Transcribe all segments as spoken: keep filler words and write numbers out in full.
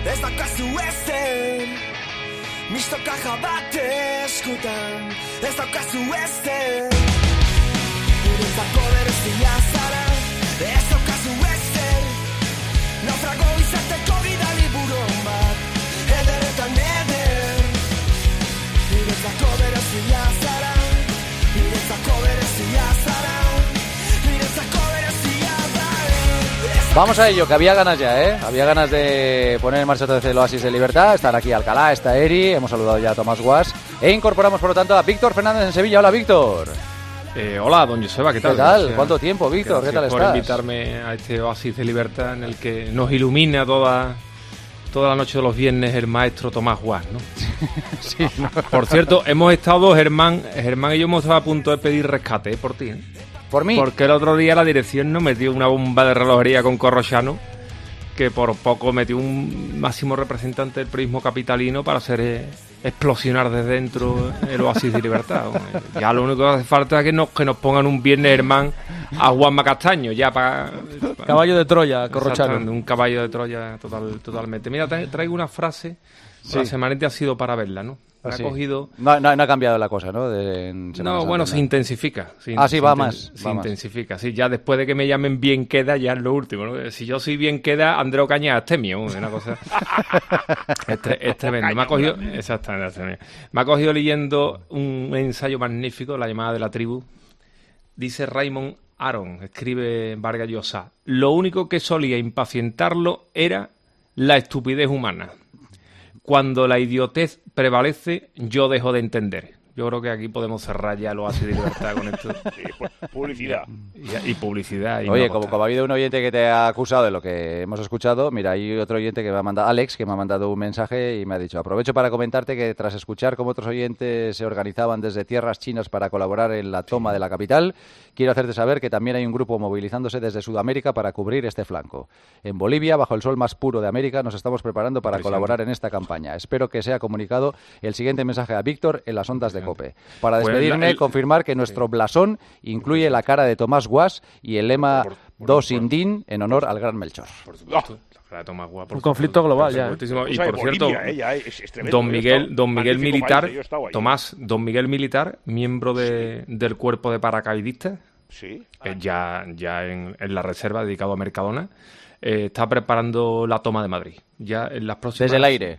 Ez daukazu ezer, mistoka jabate eskutan. Ez daukazu ezer, niretzako berezia zara. Ez daukazu ezer, naufrago izateko bidali buron bat. Eder eta neder, niretzako berezia zara. Niretzako berezia zara. Niretzako berezia zara. Vamos a ello, que había ganas ya, ¿eh? Había ganas de poner en marcha otra vez el Oasis de Libertad. Están aquí Alcalá, está Eri, hemos saludado ya a Tomás Guas. E incorporamos, por lo tanto, a Víctor Fernández en Sevilla. Hola, Víctor. Eh, hola, don Joseba, ¿qué tal? ¿Qué tal? Gracias. ¿Cuánto tiempo, Víctor? ¿Qué tal estás? Por invitarme a este Oasis de Libertad en el que nos ilumina toda, toda la noche de los viernes el maestro Tomás Guas, ¿no? Sí, no. Por cierto, hemos estado, Germán, Germán y yo hemos estado a punto de pedir rescate, ¿eh? Por ti, ¿eh? ¿Por mí? Porque el otro día la dirección nos metió una bomba de relojería con Corrochano, que por poco metió un máximo representante del periodismo capitalino para hacer eh, explosionar desde dentro el Oasis de Libertad. Ya lo único que hace falta es que nos, que nos pongan un viernes, Germán, a Juanma Castaño, ya para... Pa, caballo de Troya, Corrochano. Un caballo de Troya total, totalmente. Mira, traigo una frase, sí. La semanita ha sido para verla, ¿no? Ah, sí. Ha cogido... no, no, no ha cambiado la cosa, ¿no? De, en no, bueno, se intensifica. Se ah, sí, va se más. Se va intensifica. más. Sí, ya después de que me llamen bien queda, ya es lo último, ¿no? Si yo soy bien queda, Andreu Cañas Astemio, una cosa... es, tre es tremendo. Me ha cogido... Exactamente. Me ha cogido leyendo un ensayo magnífico, La llamada de la tribu. Dice Raymond Aron, escribe Vargas Llosa: lo único que solía impacientarlo era la estupidez humana. Cuando la idiotez prevalece, yo dejo de entender. Yo creo que aquí podemos cerrar ya el Oasis de Libertad con esto. Sí, publicidad. Y, y publicidad. Y Oye, no como, como ha habido un oyente que te ha acusado de lo que hemos escuchado, mira, hay otro oyente que me ha mandado, Alex, que me ha mandado un mensaje y me ha dicho: aprovecho para comentarte que tras escuchar cómo otros oyentes se organizaban desde tierras chinas para colaborar en la toma de la capital, quiero hacerte saber que también hay un grupo movilizándose desde Sudamérica para cubrir este flanco. En Bolivia, bajo el sol más puro de América, nos estamos preparando para colaborar en esta campaña. Espero que sea comunicado el siguiente mensaje a Víctor en las ondas de COPE. Para despedirme, pues el... confirmar que nuestro blasón incluye la cara de Tomás Guas y el lema por, por, Dos por, Indín en honor al gran Melchor. Por supuesto. La cara de Tomás Guas, por un conflicto global ya. ¿eh? Y por cierto, Bolivia, eh, es, es tremendo, don Miguel, don Miguel Militar, país, Tomás, don Miguel Militar, miembro de, sí. del cuerpo de paracaidistas, sí. eh, ya, ya en, en la reserva dedicado a Mercadona, eh, está preparando la toma de Madrid. Ya en las próximas... Desde el aire.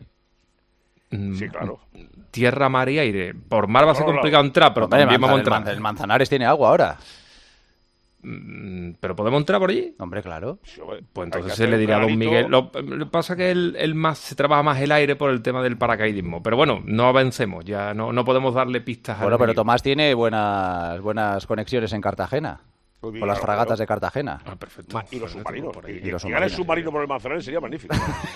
Sí, claro. Tierra, mar y aire. Por mar va a ser no, complicado no. entrar, pero también vamos a entrar. El Manzanares tiene agua ahora. Mm, ¿Pero podemos entrar por allí? Hombre, claro. Pues entonces se le dirá a don Miguel. Lo que pasa es que el, el más, se trabaja más el aire por el tema del paracaidismo. Pero bueno, no avancemos. Ya no, no podemos darle pistas. Bueno, pero Tomás tiene buenas, buenas conexiones en Cartagena. Con las fragatas de Cartagena. Ah, perfecto. Ma, y los submarinos. Y, y, y los llegar el submarino por el Manzanares sería magnífico.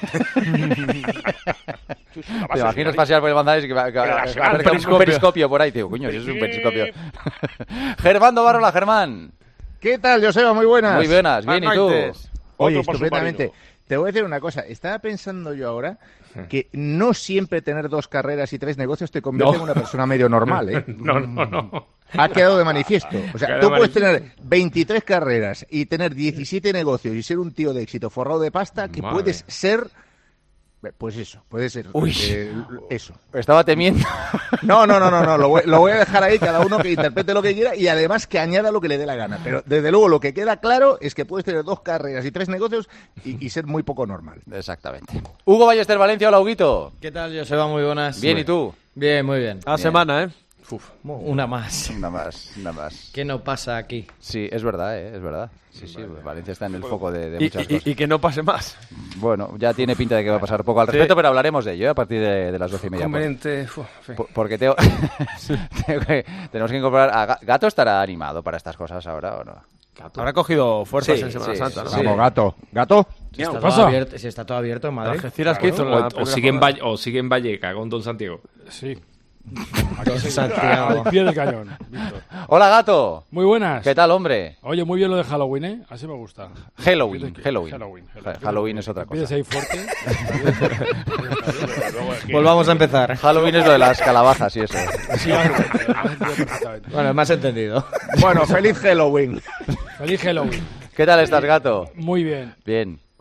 Te imaginas pasear por el Manzanares y que va a haber un, un periscopio por ahí, tío. Coño, si es un periscopio. Germán Dovarola, Germán. ¿Qué tal, Joseba? Muy buenas. Muy buenas, bien, ¿y tú? Oye, estupendamente. Te voy a decir una cosa. Estaba pensando yo ahora que no siempre tener dos carreras y tres negocios te convierte no. en una persona medio normal, ¿eh? No, no, no. Ha quedado de manifiesto. O sea, tú puedes tener veintitrés carreras y tener diecisiete negocios y ser un tío de éxito forrado de pasta que Madre. puedes ser... Pues eso, puede ser. Uy, eh, eso. Estaba temiendo. No, no, no, no, no. Lo voy, lo voy a dejar ahí, cada uno que interprete lo que quiera y además que añada lo que le dé la gana. Pero desde luego lo que queda claro es que puedes tener dos carreras y tres negocios y, y ser muy poco normal. Exactamente. Hugo Ballester Valencia, hola Huguito. ¿Qué tal, Joseba? Muy buenas. Bien, ¿y tú? Bien, muy bien. A bien. semana, ¿eh? Uf, una más. Una más, una más. ¿Qué no pasa aquí? Sí, es verdad, ¿eh? Es verdad. Sí, sí, Valencia está en el foco de, de muchas y, cosas. Y, y que no pase más. Bueno, ya tiene pinta de que va a pasar poco al respecto, sí. Pero hablaremos de ello ¿eh? a partir de, de las doce y media. Conveniente. Por, porque tengo, tengo que, tenemos que incorporar... A ¿Gato estará animado para estas cosas ahora o no? Gato. Habrá cogido fuerzas sí, en Semana sí, Santa, ¿no? Sí. Vamos, Gato. ¿Gato? Si está, todo abierto, si está todo abierto en Madrid. Claro, que hizo o, o, sigue en Valle, o sigue en Valleca con Don Santiago. Sí. Don Santiago. Al pie del cañón, Víctor. Hola, Gato. Muy buenas. ¿Qué tal, hombre? Oye, muy bien lo de Halloween, ¿eh? Así me gusta. Halloween, Halloween. Halloween, Halloween. Halloween es otra cosa. Empieza ahí fuerte. Volvamos a empezar. Halloween es lo de las calabazas y eso. Sí, perfectamente. Bueno, me has entendido. Bueno, feliz Halloween. Feliz Halloween. ¿Qué tal estás, Gato? Muy bien. Bien.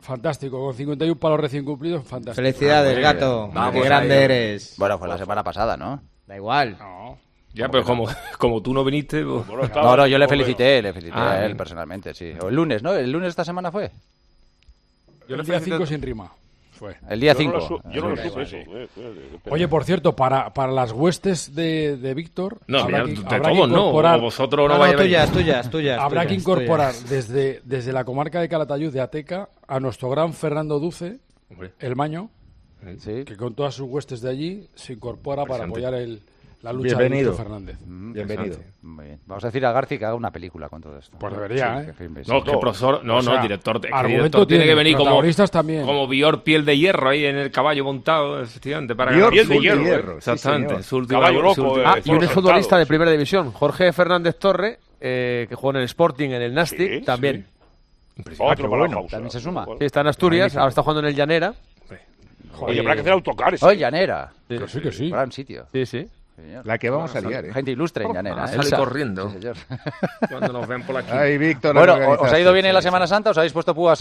Fantástico, con cincuenta y uno palos recién cumplidos, fantástico. Felicidades, gato. Vamos Qué grande ahí. eres. Bueno, fue la semana pasada, ¿no? Da igual. No. Ya, pero como, como tú no viniste... pues- Bueno, estaba- No, no, yo le felicité, le felicité Ah, a él bien. personalmente, sí. O el lunes, ¿no? ¿El lunes de esta semana fue? Yo el día cinco sin rima. Fue. El día Yo no lo cinco. su- yo no lo Sí, supe sí. eso. eh, eh, eh, Oye, por cierto, para, para las huestes de, de Víctor... No, habrá mira, que- de habrá que todos no, incorporar- o vosotros no, No, vais no, a venir. tuyas, tuyas, tuyas. Habrá que tuyas, incorporar tuyas. desde, desde la comarca de Calatayud, de Ateca, a nuestro gran Fernando Duce, Hombre. el Maño, Sí. que con todas sus huestes de allí se incorpora para Presente. apoyar el, la lucha Bienvenido. de Víctor Fernández. Bienvenido. Muy bien. Vamos a decir a Garci que haga una película con todo esto. Pues debería, ¿eh? que filme, sí. No, que profesor... No, O sea, no, director... Es que argumento director tiene tiene, que venir como... protagonistas también. Como Bior piel de hierro ahí en el caballo montado, efectivamente, para Bior ganar piel de su hierro, último- eh. hierro, sí, Exactamente. señor. Su última- Caballo su loco, última- eh. Ah, y un Por exfutbolista resultados. de primera división, Jorge Fernández Torre, eh, que juega en el Sporting, en el Nastic, Sí, también. Otro para la bueno, causa. también se suma. Sí, está en Asturias, ahora está jugando en el Llanera. Oye, habrá que hacer autocares. Hoy Llanera. Que sí, que sí. Gran sitio. Sí, sí. Señor. La que vamos a liar, ¿eh? Gente ilustre en Llanera. Ah, ¿eh? sale Elsa. corriendo. Sí, señor. Cuando nos ven por aquí. Ay, Víctor. Bueno, la que ¿os ha organizaste, ido bien en la sí, Semana sí. Santa? ¿Os habéis puesto púas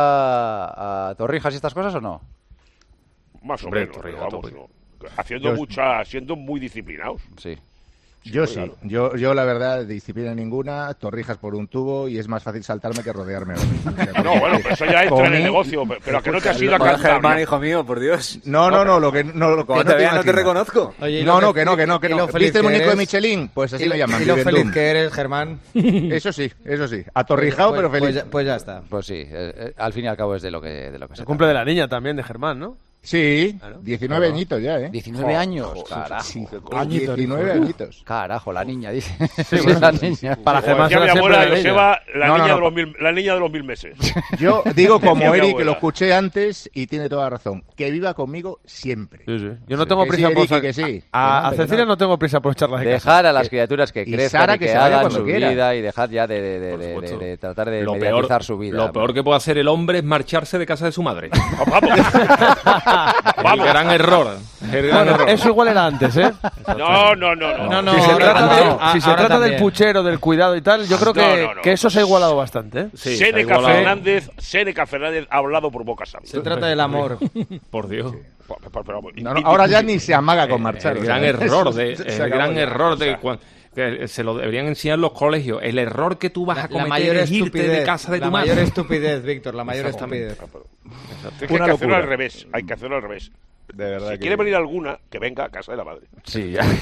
a, a Torrijas y estas cosas o no? Más o Hombre, menos, Torrija, pero vamos, tope. no. Haciendo Yo- mucha, siendo muy disciplinados. Sí. Yo pues sí, claro. yo, yo la verdad, disciplina ninguna, Torrijas por un tubo y es más fácil saltarme que rodearme. No, bueno, pero eso ya entra en el negocio. Pero, pero a que no te has ido a Joder, cantar. Germán, hijo mío, por Dios. No, no, no, lo que no, lo que Como no te vea, no te imaginas. reconozco. Oye, y No, lo no, que no, que no, que y lo no. feliz ¿Viste el que muñeco de eres? Michelin? Pues así Y lo llaman. Y lo Vivendum. feliz que eres, Germán. Eso sí, eso sí. Atorrijado, Pues- pero pues feliz. ya- Pues ya está. Pues sí, eh, eh, al fin y al cabo es de lo que, de lo que se El cumple de trata. la niña también, de Germán, ¿no? Sí, Claro. diecinueve añitos ya, ¿eh? diecinueve años, carajo. Sí, Añitos, diecinueve dijo. añitos. Carajo, la niña, dice. Sí, la niña. Para Como Germán decía mi será siempre abuela la niña. Joseba, la, No, no, niña no. de los mil, la niña de los mil meses. Yo digo como Decía mi Eric, que abuela. lo escuché antes y tiene toda la razón. Que viva conmigo siempre. Sí, sí. Yo no Sí, tengo que prisa sí, por Eric, sa- que sí. Que A, no, a que Cecilia no. no tengo prisa por echarlas de casa. Dejar a las criaturas que Y crezcan Sara y que que se vaya hagan cuando su quiera. vida y dejad ya de, de, de, Por de- supuesto. de tratar de Lo mediatizar peor, su vida. lo peor que puede hacer el hombre es marcharse de casa de su madre. Vamos. El gran error. El gran Bueno, error. eso igual era antes, ¿eh? No, no, no, no. No, no, Si se ahora trata, también. de- A- si se ahora trata del también. puchero, del cuidado y tal, yo creo que, No, no, no. que eso se ha igualado bastante, ¿eh? Sí, se ha Séneca igualado. Fernández, Séneca Fernández ha hablado por boca sabia. Se trata del amor. Por Dios. Pero, pero, pero, No, no, ahora ya ni se amaga con marchar. El o gran sea, error de, se el acabó gran ya. error de cuan- que se lo deberían enseñar los colegios. El error que tú vas a La, cometer la mayor es irte estupidez. de casa de la tu mayor madre. estupidez, Víctor, la mayor estupidez. Es que hay Una que hacerlo locura. al revés. Hay que hacerlo al revés. De verdad Si que- quiere venir alguna, que venga a casa de la madre. Sí, ya.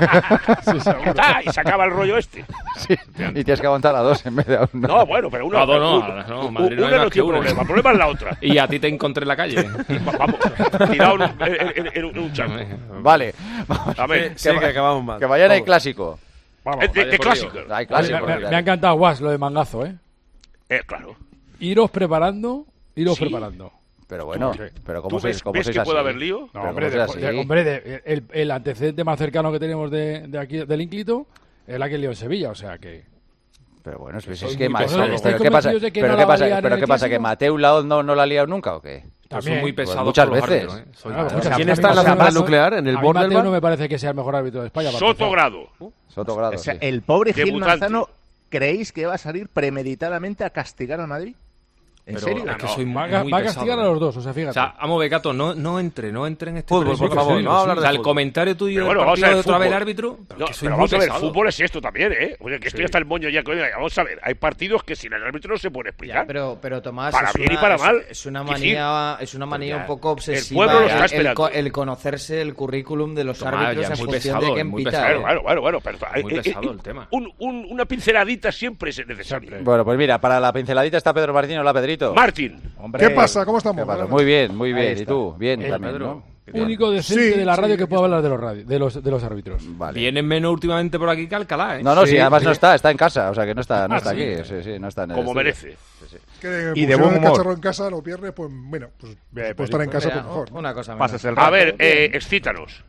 Ya está, y se acaba el rollo este. Sí. Y tienes que aguantar a dos en vez de a uno. No, bueno, pero una No, no, no, una- no, u- Madrid no hay una más no que tiene una. problema. El problema es la otra. Y a ti te encontré en la calle. Va- Vamos, tirado en, un- en- en- en un- en un charco. Vale. Vamos. A ver, Sí, que acabamos mal. Que mañana hay clásico. eh, de, de clásico. Hay Me, clásico. me- me ha encantado, Guas, lo de mangazo, ¿eh? Eh, claro. Iros preparando, iros Sí. preparando. Pero bueno, ¿Tú pero ¿Tú ¿cómo sois, ves, cómo ves sois que así? puede haber lío? No, Pero hombre, ¿cómo de- sois de- así? hombre de- el, el antecedente más cercano que tenemos de, de aquí, del Ínclito, es la que lió en Sevilla, o sea que... Pero bueno, es, Soy es que muy ma- pesado. pero, ¿Estáis ¿qué pasa? convencidos de que Pero no qué la va a pasa? liar Pero en qué el pasa que clásico? Mateu Laoz no, no la ha liado nunca o qué? Pues son muy Pues pesados muchas con los veces. árbitros, ¿eh? Soy- Claro, Soy- muchas- ¿Quién a mí está en me la parece- central nuclear? ¿En el a mí borde del Mateo bar? no me parece que sea el mejor árbitro de España. para Soto empezar. Grado. Soto Grado, O sea, sí. el pobre Gil Debutante. Manzano, ¿creéis que va a salir premeditadamente a castigar al Madrid? ¿En Pero serio? es que No, soy muy, Va, a- muy va a pesado, castigar ¿eh? a los dos, o sea, fíjate. O sea, vamos, Becato, no, no entre, no entre en este Fútbol, preso, por que favor, soy- no vamos a hablar de O sea, el fútbol. comentario tuyo Pero del bueno, vamos a partido ver de otra vez el fútbol. árbitro, pero No, que soy pero muy vamos a ver, pesado. fútbol es esto también, ¿eh? Oye, que esto ya está el moño ya. coño, Vamos a ver, hay partidos que sin el árbitro no se puede explicar. Ya, pero, pero Tomás, Para es bien y una- para es- mal. Es una Quiero manía, es una manía ya, un poco obsesiva. pueblo lo está el- esperando. el, co- el conocerse el currículum de los Tomás, árbitros ya en es muy función pesado, de quién muy pita. pesado. ¿eh? Bueno, bueno, bueno, pero Muy eh, pesado eh, el tema. un- un- una pinceladita siempre es necesaria. Bueno, pues mira, para la pinceladita está Pedro Martín. Hola, Pedrito. Martín, Hombre, ¿Qué pasa? ¿Cómo estamos? ¿Qué pasa? Buenas Muy bien, muy Ahí bien. ¿Y está. tú? Bien El también, Pedro. ¿no? Único decente Sí, de la radio sí, que puede hablar de los, radio, de los, de los árbitros. Vale. Vienen menos últimamente por aquí que Alcalá, ¿eh? No, no, sí, Sí, además sí. no está, está en casa, o sea que no está, no Ah, está sí. aquí, sí, sí, no está en el como estudio. merece. Que Y de pusieron buen el humor. cachorro en casa los viernes, pues bueno, pues, Bien, pues estar en casa Mira, pues mejor. ¿no? Una cosa menos. pasas el A rato. ver, eh, excítanos.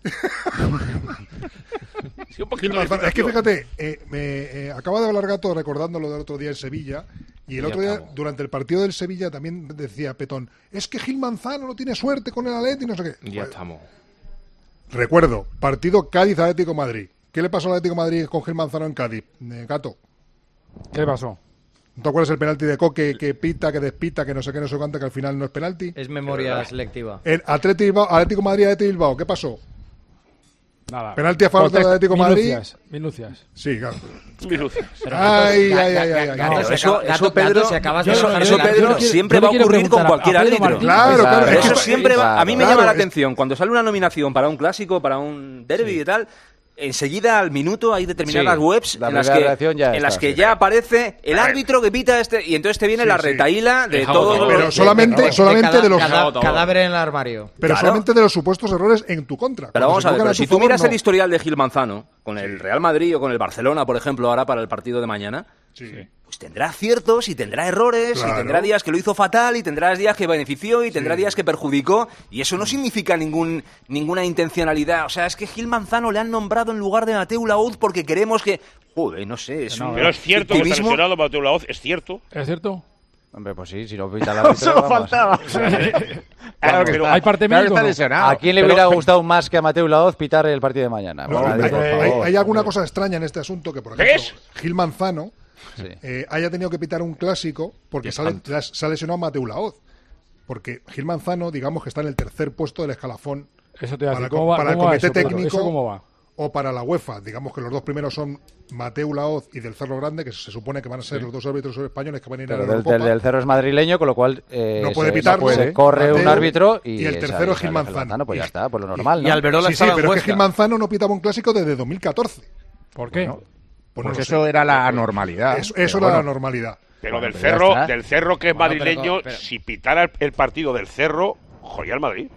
Sí, un poquito Gil de Manzano, es que excitación. fíjate, eh, me eh, acaba de hablar Gato recordando lo del otro día en Sevilla. Y el Ya otro día, estamos. durante el partido del Sevilla, también decía Petón: es que Gil Manzano no tiene suerte con el Atleti y no sé qué. Ya Pues, estamos. recuerdo, partido Cádiz-Atlético de Madrid. ¿Qué le pasó al Atlético de Madrid con Gil Manzano en Cádiz? Eh, Gato. ¿Qué le pasó? ¿No te acuerdas el penalti de Coque que pita, que despita, que no sé qué, no sé cuánto, que al final no es penalti? Es memoria selectiva. El Atlético, Bilbao, Atlético Madrid, Atlético Bilbao, ¿qué pasó? Nada. Penalti a favor del Atlético Madrid. Minucias, minucias. Sí, claro. Minucias. Ay, ay, ay, ay, ay. Gato, Eso, se acaba- eso, Gato, Pedro, Gato, se acabas de eso, bajar eso, de la- Pedro, Yo quiero- siempre yo va a le quiero ocurrir con preguntar a- cualquier a Pedro árbitro. Martín. Claro, claro. Claro, es que Eso esto- siempre va. A mí me claro, llama la es- atención cuando sale una nominación para un clásico, para un derby y tal. Enseguida, al minuto, hay determinadas Sí, webs la en las primera que, reacción ya en las está, que sí. ya aparece el árbitro que pita este. Y entonces te viene Sí, la sí. retaíla de Deja todos otro. los. Pero solamente, de solamente cada- de los... cada- todo. cadáver en el armario. Pero Claro. solamente de los supuestos errores en tu contra. Pero Cuando vamos se a ver, equivocan pero a tu si tú favor, miras no. el historial de Gil Manzano, con el Real Madrid o con el Barcelona, por ejemplo, ahora para el partido de mañana, Sí. pues tendrá aciertos y tendrá errores, Claro. y tendrá días que lo hizo fatal, y tendrá días que benefició, y tendrá Sí. días que perjudicó, y eso no significa ningún, ninguna intencionalidad. O sea, es que Gil Manzano le han nombrado en lugar de Mateu Laoz porque queremos que... Joder, no sé, es un... Pero es cierto que está victimismo. lesionado Mateo Laoz, es cierto. ¿Es cierto? Hombre, pues sí, si no pita el árbitro, Solo vamos. faltaba. Claro que Pero está. ¿hay parte Claro que médico está o no? lesionado. ¿A quién le Pero- hubiera gustado más que a Mateu Laoz pitar el partido de mañana? No, Por nadie, hay, por hay- favor. hay alguna cosa extraña en este asunto que, por ejemplo, ¿Ves? Gil Manzano Sí. eh, haya tenido que pitar un clásico porque sale, se ha lesionado Mateu Laoz. Porque Gil Manzano, digamos que está en el tercer puesto del escalafón Eso te iba a para, decir. ¿Cómo va, para el cómo va comité eso, Pedro? técnico ¿Eso cómo va? o para la UEFA. Digamos que los dos primeros son Mateu Laoz y del Cerro Grande, que se supone que van a ser los dos árbitros españoles que van a ir a Pero la del, del, Eurocopa. del Cerro es madrileño, con lo cual eh, No puede se, pitarlo, se ¿eh? corre un Mateu, árbitro y, y el sale- tercero es sale Gil Manzano. Pues ya Y- está, pues lo normal, ¿no? Y Alberola Sí, sí, estaba en pero es que Huesca. Gil Manzano no pitaba un clásico desde dos mil catorce. ¿Por qué? Pues Pues no lo sé. eso era la normalidad. Eso, Pero eso era bueno, la normalidad. Pero del Bueno, pero ya Cerro, está. del Cerro que es Bueno, pero- madrileño, pero- si pitara el, el partido del Cerro, joder al Madrid.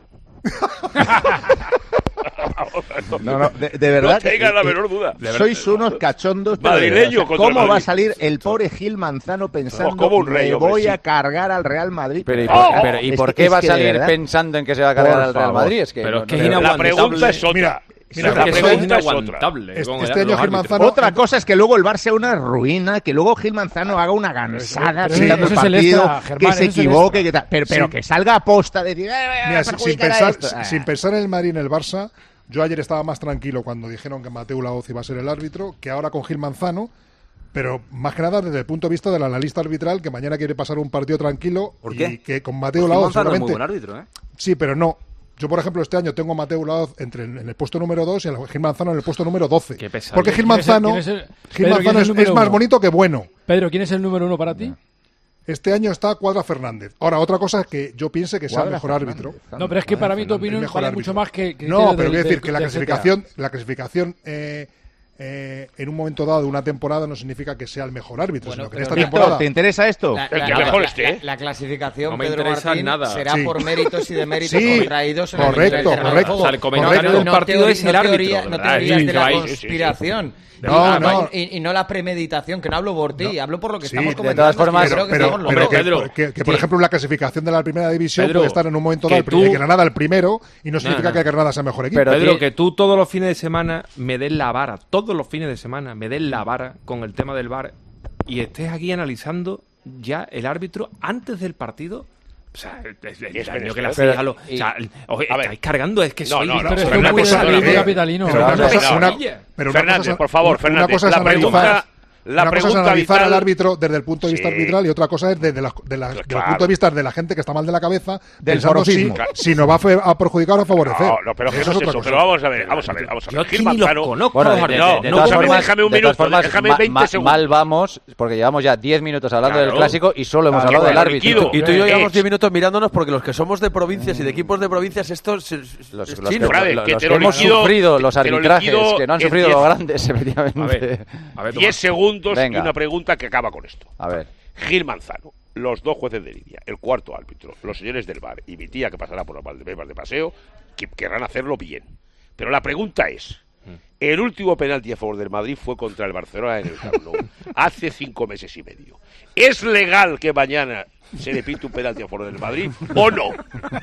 No, no, de, de verdad. No tenga que- la que- menor duda. Sois unos cachondos. pero de Madrileño verdad, o sea, contra el ¿Cómo va a Madrid? salir el pobre Gil Manzano pensando como un rey, me hombre, voy sí. a cargar al Real Madrid? Pero ¿y ¡Oh! por, pero, ¿y Es por que- qué es va a que de salir verdad- pensando en que se va a cargar Por al Real favor. Madrid? Es que Pero no- es que no- es La inaguantable. pregunta es otra. Mira, mira, Es la que eso es pregunta es otra. inaguantable. Este- con este el- año los Gil árbitros. Manzano- Otra cosa es que luego el Bar sea una ruina, que luego Gil Manzano haga una gansada pero pitando eso el es el partido, extra, Germán, que se eso es el equivoque, extra. que tal, pero, pero Sí. que salga a posta de decir, "Eh, eh, Mira, sin, sin perjudicará pensar, esto". Ah. sin pensar en el Madrid y en el Barça, yo ayer estaba más tranquilo cuando dijeron que Mateu Laoz iba a ser el árbitro que ahora con Gil Manzano, pero más que nada desde el punto de vista del analista arbitral que mañana quiere pasar un partido tranquilo ¿Por y qué? que con Mateu Gil Laoz Manzano es muy seguramente... buen árbitro, ¿eh? Sí, pero no. Yo, por ejemplo, este año tengo a Mateu Laoz entre en el puesto número dos y a Gil Manzano en el puesto número doce. Qué pesadilla. Porque Gil ¿Quién es el- Manzano, quién es el- Gil Pedro, ¿quién Manzano es es, el número es más uno? bonito que bueno. Pedro, ¿quién es el número uno para ti? Este año está Cuadra Fernández. Ahora, otra cosa es que yo piense que sea el Cuadra mejor Fernández, árbitro. Fernández, No, pero es que para mí tu Fernández. opinión mejor vale árbitro. mucho más que... que No, criterio pero del- quiero decir del- que la del C T A. clasificación, la clasificación eh, eh, en un momento dado de una temporada no significa que sea el mejor árbitro, Bueno, sino que en pero esta Víctor, temporada... ¿te interesa esto? La, El la- que la- mejor la- esté, la- ¿eh? la clasificación, No me Pedro interesa Martín, nada. será Sí. por méritos y deméritos Sí, contraídos en el- correcto, en el terreno del correcto. juego. O sea, el comentario Correcto. del partido teori- es el árbitro, teoría- no ¿verdad? teorías Sí, de la ahí, sí, sí, sí. conspiración. No, y, no. Y, y no la premeditación, que no hablo por ti, hablo por lo que Sí, estamos de comentando. todas formas- es que Pero, creo que pero- estamos pero locos. que, Pedro, que- que, por que- ejemplo, la clasificación de la primera división Pedro, puede estar en un momento que dado el pri- tú- que Granada el primero y no significa no. que Granada sea el mejor equipo. Pero Pedro, ti- que tú todos los fines de semana me des la vara, todos los fines de semana me des la vara con el tema del V A R y estés aquí analizando ya el árbitro antes del partido. O sea, el, el es daño que le menester. hacéis Pero- a los... y- O sea, el- oye, a ver. estáis cargando, es que No, sois... no, no, Pero pero esto una es muy cosa- salido eh, capitalino. pero una Vamos a ver, cosa- no, una- no. pero una Fernández, cosa es- por favor, una Fernández, cosa es la analizar- pregunta- la una cosa es pregunta analizar vital- al árbitro desde el punto de vista Sí. arbitral y otra cosa es desde la, de la- desde Claro. el punto de vista de la gente que está mal de la cabeza, Del pensando si, forofismo. si nos va a, fe- a perjudicar o a favorecer. No, no, pero que Eso no es otra eso. cosa. Pero vamos a ver, vamos a ver, vamos a Yo ver. aquí Gil ni los Manzano... conozco. Bueno, los de, árbitros. no, de- de no, todas déjame- formas, déjame un de todas minuto, formas, déjame ma- veinte ma- segundos. mal vamos, porque llevamos ya diez minutos hablando Claro. del clásico y solo hemos Claro, hablado del bueno, árbitro. Liquido. Y tú y yo Eh, llevamos eh, diez minutos mirándonos porque los que somos de provincias y de equipos de provincias, esto es, es- Los, es los chino. que, Frade, lo- que los te que lo hemos liquido- sufrido los te lo arbitrajes, liquido que no han en sufrido diez- los grandes, A ver, efectivamente. a ver, diez segundos Venga. y una pregunta que acaba con esto. A ver. Gil Manzano, los dos jueces de línea, el cuarto árbitro, los señores del V A R y mi tía que pasará por los Valdebebas de paseo, que querrán hacerlo bien. Pero la pregunta es, el último penalti a favor del Madrid fue contra el Barcelona en el Camp Nou, hace cinco meses y medio. ¿Es legal que mañana se le pite un penalti a favor del Madrid o no?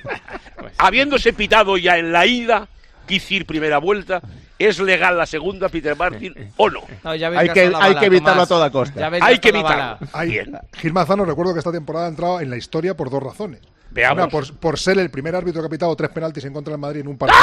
Habiéndose pitado ya en la ida, Kicir primera vuelta, ¿es legal la segunda, Peter Martin, o no? No, ya habéis Hay que- gastado la hay bala, que evitarlo Tomás. a toda costa. Ya habéis Hay que gastado la evitarlo. bala. Hay- Bien. Gil Manzano, recuerdo que esta temporada ha entrado en la historia por dos razones. Veamos. Una, por, por ser el primer árbitro que ha pitado tres penaltis en contra del Madrid en un partido.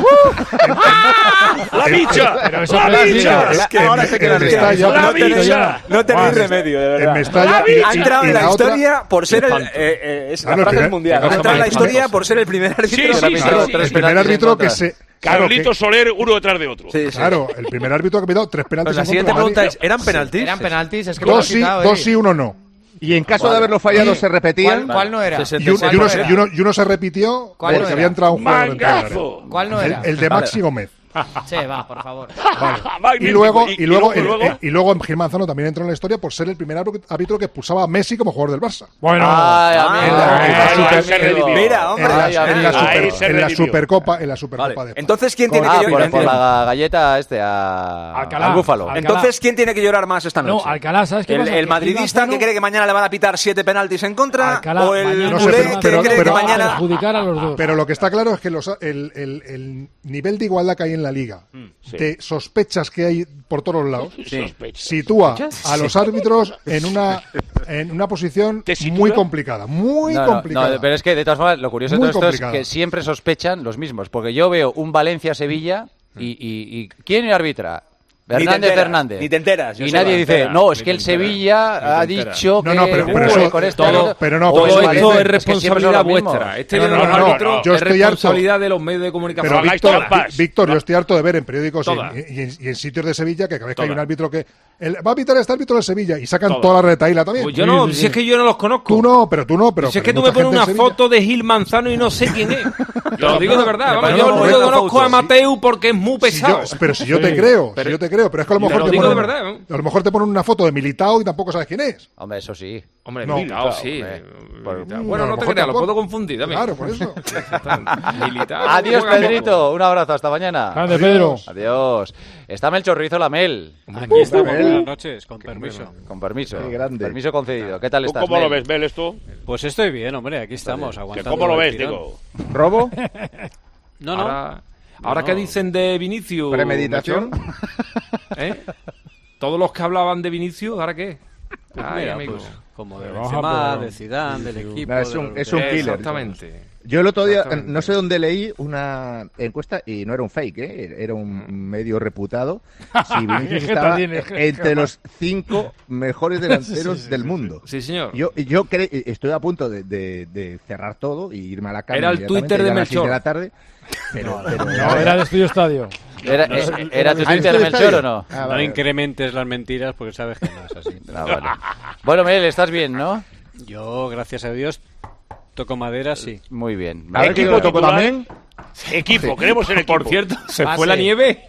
¡La bicha! Pero eso ¡La no es bicha! Es que ahora se queda en bien. Mestalla, ¡La no tenéis- bicha! No tenéis Vale. remedio, de En verdad. Mestalla y- Ha y- entrado y en la, la otra- historia por ser el. espanto. eh, eh, es Ah, la no, el frase primer- mundial. qué Ha cosa entrado en la más historia espantosa. por ser el primer árbitro Sí, que sí, la sí, pisa. sí. el Tres primer penaltis en árbitro que contra. se... Claro, Carlito que- Soler, uno detrás de otro. Sí, sí. claro, el primer árbitro que ha pitado tres penaltis Pues la en siguiente contra del pregunta Madrid. es, ¿eran penaltis? Eran penaltis, es que lo Dos has sí, quitado, dos eh. sí, uno no. Y en caso de haberlo fallado, se repetían. ¿Cuál, cuál no era? Y, un- y uno, se- y uno- y uno se repitió ¿Cuál no porque era? había entrado un jugador dentro del área. ¡Mangazo! ¿Cuál no El, era? el de Maxi Gómez. Sí, va, por favor. Vale. Y Magnífico. luego, Y- y, y luego, luego, y el- luego. eh, y luego Gil Manzano también entró en la historia por ser el primer árbitro árbitro que expulsaba a Messi como jugador del Barça. Bueno, Ay, Ah, amigo. en la- en la Ay, super- amigo. se redimió. Mira, hombre. En la, Ay, en la amigo. super- Ahí se en la redimió. Supercopa, en la Supercopa Vale. de España. Entonces, ¿quién Con- tiene Ah, que por, llorar? por la galleta este, a, Alcalá. al Búfalo. Alcalá. Entonces, ¿quién tiene que llorar más esta no, noche? Alcalá, ¿sabes qué ¿El, pasa? el Que madridista Manzano- que cree que mañana le van a pitar siete penaltis en contra? Alcalá, ¿O el mañana No sé, culé pero- que pero- cree pero- que mañana... perjudicar a los dos. Pero lo que está claro es que los, el, el- el nivel de igualdad que hay en la liga, sí. de sospechas que hay por todos lados, Sospecha. sitúa a los árbitros en una en una posición ¿Tesitura? muy complicada, muy No, no, complicada. no, pero es que de todas formas lo curioso de Muy todo esto es complicada. que siempre sospechan los mismos, porque yo veo un Valencia-Sevilla y, y, y ¿quién arbitra? Ni te Hernández enteras, Fernández. ni te enteras, yo Y sé, nadie no dice, entera, no, es ni que te el enteras, Sevilla ni te ha enteras. dicho No, que no, pero- pero uh, eso- con este todo- árbitro- pero no, o pero Todo eso el- esto dice- es que siempre son responsabilidad los mismos. vuestra. Este No, de no, los no, no, árbitros yo es estoy harto. responsabilidad de los medios de comunicación. Pero hagáis Víctor, trampas. Vi- Víctor, yo estoy harto de ver en periódicos y en, Todas. y en- y en sitios de Sevilla que cada vez que hay Todas. un árbitro que el- va a pitar este árbitro de Sevilla y sacan Todas. toda la retaíla también. Pues yo no, Sí, sí, si es sí. que yo no los conozco. Tú no, pero tú no, pero si es pero que tú me mucha pones gente una en Sevilla- foto de Gil Manzano y no sé quién es. Te lo digo de verdad. Vamos, pero yo no, yo no, conozco no, a sí. Mateu porque es muy Si pesado. yo- pero si yo te creo, Pero- si yo te creo, pero es que a lo Te mejor lo te, digo ponen, de verdad, ¿eh? a lo mejor te ponen una foto de Militao y tampoco sabes quién es. Hombre, eso sí. Hombre, No, Militao, sí. hombre. Militao. Mm, Bueno, a lo no te mejor creas, lo tampoco. puedo confundir también. Claro, por eso. Militao, Adiós, juega Pedrito. Un abrazo, hasta mañana. Grande, Pedro. Adiós. Está Melchor Rizo la Mel. Aquí estamos, buenas noches, con permiso. Con permiso. Qué grande. Permiso concedido. ¿Qué tal ¿Tú estás, cómo Mel? lo ves, Mel, esto? Pues estoy bien, hombre, aquí estamos, Que aguantando. ¿Cómo lo el ves, tirón. digo? ¿Robo? No, no. Ahora, ahora No, que no. dicen de Vinicius. ¿Premeditación? Melchor, ¿eh? Todos los que hablaban de Vinicius, ¿ahora qué? Pues Ay, mira, amigo. pues, como de Pero, Benzema, pero- de Zidane, del equipo. No, es de un- los- es un killer. Exactamente. Yo el otro día, Exactamente. no sé dónde leí una encuesta, y no era un fake, ¿eh? Era un medio reputado. Si Vinicius ¿Qué estaba tal tiene? entre los cinco mejores delanteros del mundo. Sí, señor. Yo, yo cre- estoy a punto de, de- de cerrar todo y irme a la cama. Era el inmediatamente, Twitter de ya a las seis Melchor. de la tarde. Pero, pero- No, era de Estudio Estadio. ¿Era, No, eh, no, ¿era tu ¿Ah, Twitter, estoy Melchor, estadio? o no? Ah, No vale. incrementes las mentiras porque sabes que no es así. Ah, vale. Bueno, Mel, estás bien, ¿no? Yo, gracias a Dios, toco madera, sí. Muy bien. A ver, Equipo ¿quién tocó titular. también? Equipo, queremos el equipo. Por cierto, se Ah, fue sí. la nieve.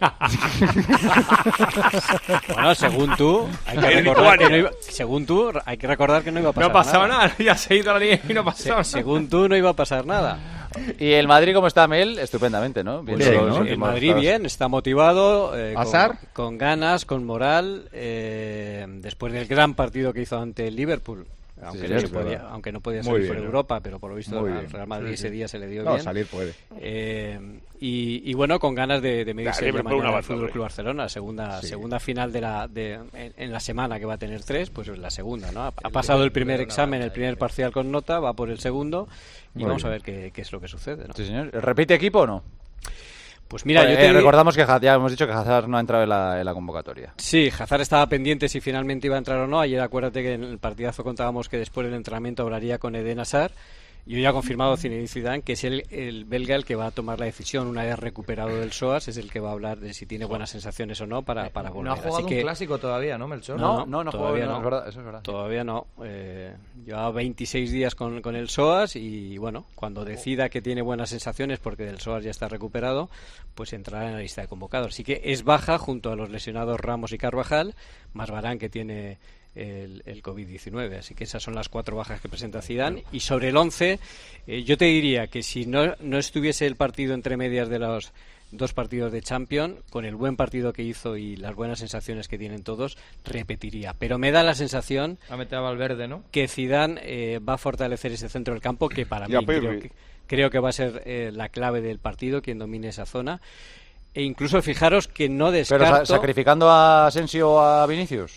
Bueno, según tú, hay que En recordar que Lituania. no iba, según tú, hay que recordar que no iba a pasar No pasaba nada. Ya se ha ido la nieve y no pasaba Se- nada. según tú, no iba a pasar nada. ¿Y el Madrid cómo está, Mel? Estupendamente, ¿no? Pues Bien, el- ¿no? el últimos Madrid estados. bien, está motivado, eh, con, ¿Hazard? con ganas, con moral, eh, después del gran partido que hizo ante el Liverpool. Aunque, Sí, no sí, se es podía, verdad. aunque no podía Muy salir bien, por ¿no? Europa, pero por lo visto Muy al bien. Real Madrid ese día se le dio No, bien. salir puede. Eh, y, y bueno, con ganas de, de medirse Nah, ya Liverpool mañana una al Fútbol avanzada, Club Barcelona, segunda Sí. segunda final de la de, en, en la semana que va a tener tres, pues es la segunda, ¿no? Ha, ha pasado el primer examen, el primer parcial con nota, va por el segundo y Muy vamos bien. a ver qué, qué es lo que sucede, ¿no? Sí, señor. ¿Repite equipo o no? Pues mira, Pues, yo te eh, recordamos que ya hemos dicho que Hazard no ha entrado en la, en la convocatoria. Sí, Hazard estaba pendiente si finalmente iba a entrar o no. Ayer acuérdate que en el partidazo contábamos que después del entrenamiento hablaría con Eden Hazard. Y hoy ha confirmado Zinedine Zidane que es el, el belga el que va a tomar la decisión una vez recuperado del S O A S, es el que va a hablar de si tiene buenas sensaciones o no para, para volver. No ha jugado Así un que clásico todavía, ¿no, Melchor? No, no, no, todavía juego, no. es verdad, eso es verdad. todavía no. Eh, lleva veintiséis días con, con el S O A S y bueno, cuando decida que tiene buenas sensaciones porque del S O A S ya está recuperado, pues entrará en la lista de convocados. Así que es baja junto a los lesionados Ramos y Carvajal, más Varane que tiene el, el covid diecinueve. Así que esas son las cuatro bajas que presenta Zidane. Y sobre el once, eh, yo te diría que si no, no estuviese el partido entre medias de los dos partidos de Champions, con el buen partido que hizo y las buenas sensaciones que tienen todos, repetiría. Pero me da la sensación A meter a Valverde, ¿no? que Zidane eh, va a fortalecer ese centro del campo, que para Y a mí creo Pirri. que, creo que va a ser eh, la clave del partido, quien domine esa zona. E incluso fijaros que no Pero descarto... sa- sacrificando a Asensio o a Vinicius.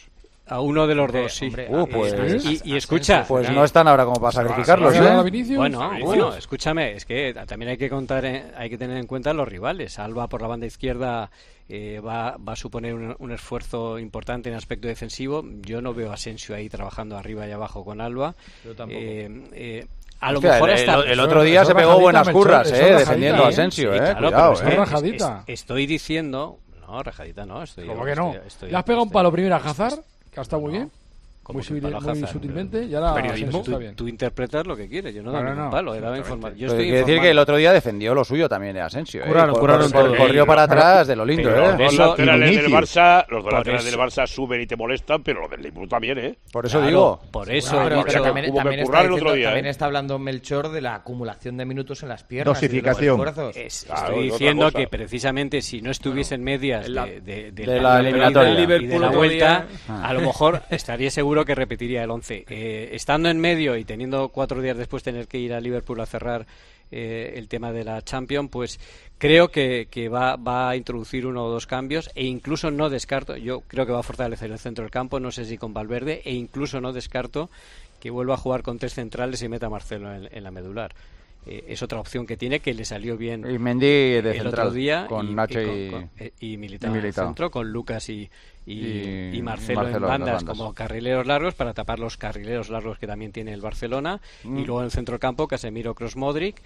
A uno de los Hombre, dos, sí. hombre, Uh, pues- y, y escucha, Pues no están ahora como para sacrificarlos, ¿Se va a llevar a ¿eh? Vinicius? bueno, Vinicius. bueno, escúchame, es que también hay que contar, eh, hay que tener en cuenta los rivales. Alba por la banda izquierda eh, va, va a suponer un, un esfuerzo importante en aspecto defensivo. Yo no veo a Asensio ahí trabajando arriba y abajo con Alba. Yo tampoco. Eh, eh, a lo Hostia, mejor el, hasta el- el otro día Eso se pegó rajadita, buenas Melchor, curras, eso eh, rajadita, defendiendo a ¿eh? Asensio, Sí, eh. claro, Cuidado, pero eh. es- rajadita. es- estoy diciendo, no, rajadita no, estoy. ¿Cómo que no? estoy- estoy- Le has pegado un estoy- palo primero a Hazard, que ha estado muy No. bien. Como Muy, que sutil- palo a muy Hazard, sutilmente. Y ahora Periodismo. Asensio está Tú, bien. tú interpretas lo que quieres, yo no he dado No, no, ningún no, palo, he dado información. Yo Pero estoy hay que decir que el informando. otro día defendió lo suyo también de Asensio. ¿eh? Curaron, Cor- curaron cor- todo. corrió para atrás de lo lindo, Pero los ¿eh? dos Eso- laterales y del Vinicius. Barça, los dos Por laterales eso. del Barça suben y te molestan, pero los del Liverpool también, ¿eh? Por eso Claro, digo. por eso. Bueno, pero, habría pero que- también, hubo que también está currar el otro diciendo- día, también ¿eh? está hablando Melchor de la acumulación de minutos en las piernas. Dosificación. Y de los esfuerzos. Es- Claro, estoy es otra diciendo cosa. que precisamente si no estuviese en medias en la- de, de- de de la eliminatoria. y de Liverpool la otro vuelta, día. a lo mejor estaría seguro que repetiría el once. Eh, estando en medio y teniendo cuatro días después tener que ir a Liverpool a cerrar eh, el tema de la Champions, pues creo que, que va, va a introducir uno o dos cambios e incluso no descarto, yo creo que va a fortalecer el centro del campo, no sé si con Valverde, e incluso no descarto que vuelva a jugar con tres centrales y meta a Marcelo en, en la medular. Eh, es otra opción que tiene, que le salió bien Y Mendy de el central, otro día con y, Nacho y, y... con- con- eh, y Militao y en el Militao. centro, con Lucas y, y, Y- y Marcelo, Marcelo en en las bandas, bandas. como carrileros largos para tapar los carrileros largos que también tiene el Barcelona, Mm. y luego en el centro del campo Casemiro, Kroos, Modric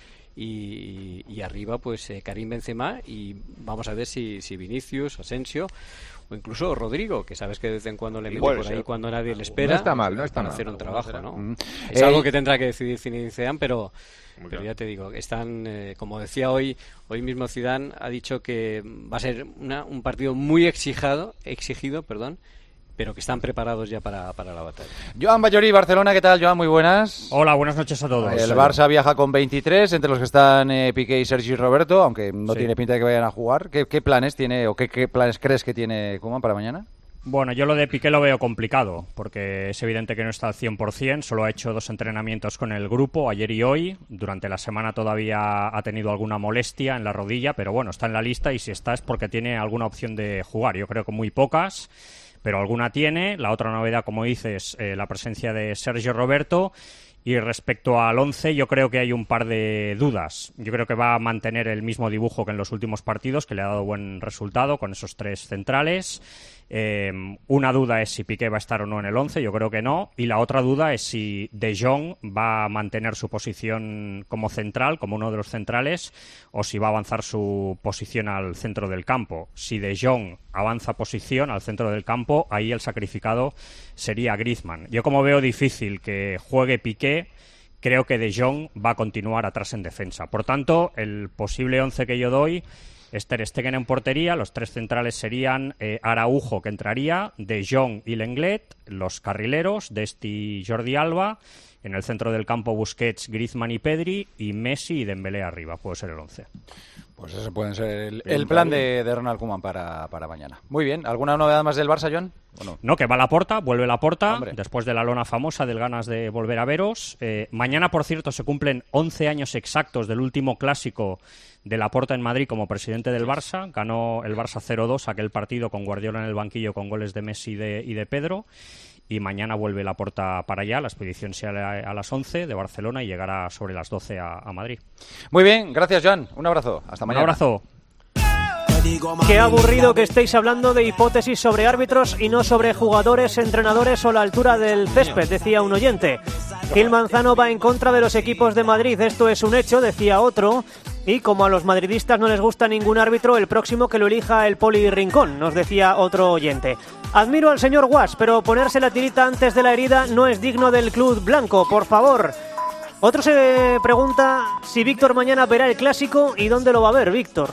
y, y arriba pues eh, Karim Benzema, y vamos a ver si, si Vinicius, Asensio o incluso Rodrigo, que sabes que de vez en cuando le mete Puede por ahí ser. cuando nadie le espera. No está mal, no está van a mal. hacer un trabajo, ¿no? Mm. Es Eh, algo que tendrá que decidir Zinedine Zidane, pero Muy pero bien. ya te digo, están, eh, como decía hoy, hoy mismo Zidane ha dicho que va a ser una- un partido muy exijado, exigido, perdón, pero que están preparados ya para, para la batalla. Joan Bayorí, Barcelona, ¿qué tal, Joan? Muy buenas. Hola, buenas noches a todos. El Barça viaja con veintitrés, entre los que están eh, Piqué y Sergi Roberto, aunque no Sí. tiene pinta de que vayan a jugar. ¿Qué, qué planes tiene o qué, qué planes crees que tiene Koeman para mañana? Bueno, yo lo de Piqué lo veo complicado, porque es evidente que no está al cien por ciento, solo ha hecho dos entrenamientos con el grupo, ayer y hoy. Durante la semana todavía ha tenido alguna molestia en la rodilla, pero bueno, está en la lista y si está es porque tiene alguna opción de jugar. Yo creo que muy pocas, pero alguna tiene. La otra novedad, como dices, eh, la presencia de Sergio Roberto. Y respecto al once, yo creo que hay un par de dudas. Yo creo que va a mantener el mismo dibujo que en los últimos partidos, que le ha dado buen resultado con esos tres centrales. Eh, una duda es si Piqué va a estar o no en el once, yo creo que no. Y la otra duda es si De Jong va a mantener su posición como central, como uno de los centrales, o si va a avanzar su posición al centro del campo. Si De Jong avanza posición al centro del campo, ahí el sacrificado sería Griezmann. Yo como veo difícil que juegue Piqué, creo que De Jong va a continuar atrás en defensa. Por tanto, el posible once que yo doy es Ter Stegen en portería, los tres centrales serían eh, Araujo, que entraría, De Jong y Lenglet, los carrileros, Desti y Jordi Alba, en el centro del campo Busquets, Griezmann y Pedri, y Messi y Dembélé arriba, puede ser el once. Pues ese puede ser el, el plan de, de Ronald Koeman para, para mañana. Muy bien, ¿alguna novedad más del Barça, Joan? ¿O no? No, que va Laporta, vuelve Laporta, Hombre. después de la lona famosa del ganas de volver a veros. Eh, mañana, por cierto, se cumplen once años exactos del último clásico de Laporta en Madrid como presidente del Barça. Ganó el Barça cero dos aquel partido con Guardiola en el banquillo con goles de Messi y de, y de Pedro. Y mañana vuelve Laporta para allá. La expedición será a las once de Barcelona y llegará sobre las doce a, a Madrid. Muy bien, gracias, Joan. Un abrazo. Hasta Un mañana. abrazo. Qué aburrido que estéis hablando de hipótesis sobre árbitros y no sobre jugadores, entrenadores o la altura del césped, decía un oyente. Gil Manzano va en contra de los equipos de Madrid, esto es un hecho, decía otro. Y como a los madridistas no les gusta ningún árbitro, el próximo que lo elija el Poli Rincón, nos decía otro oyente. Admiro al señor Guas, pero ponerse la tirita antes de la herida no es digno del club blanco, por favor. Otro se pregunta si Víctor mañana verá el clásico y dónde lo va a ver, Víctor.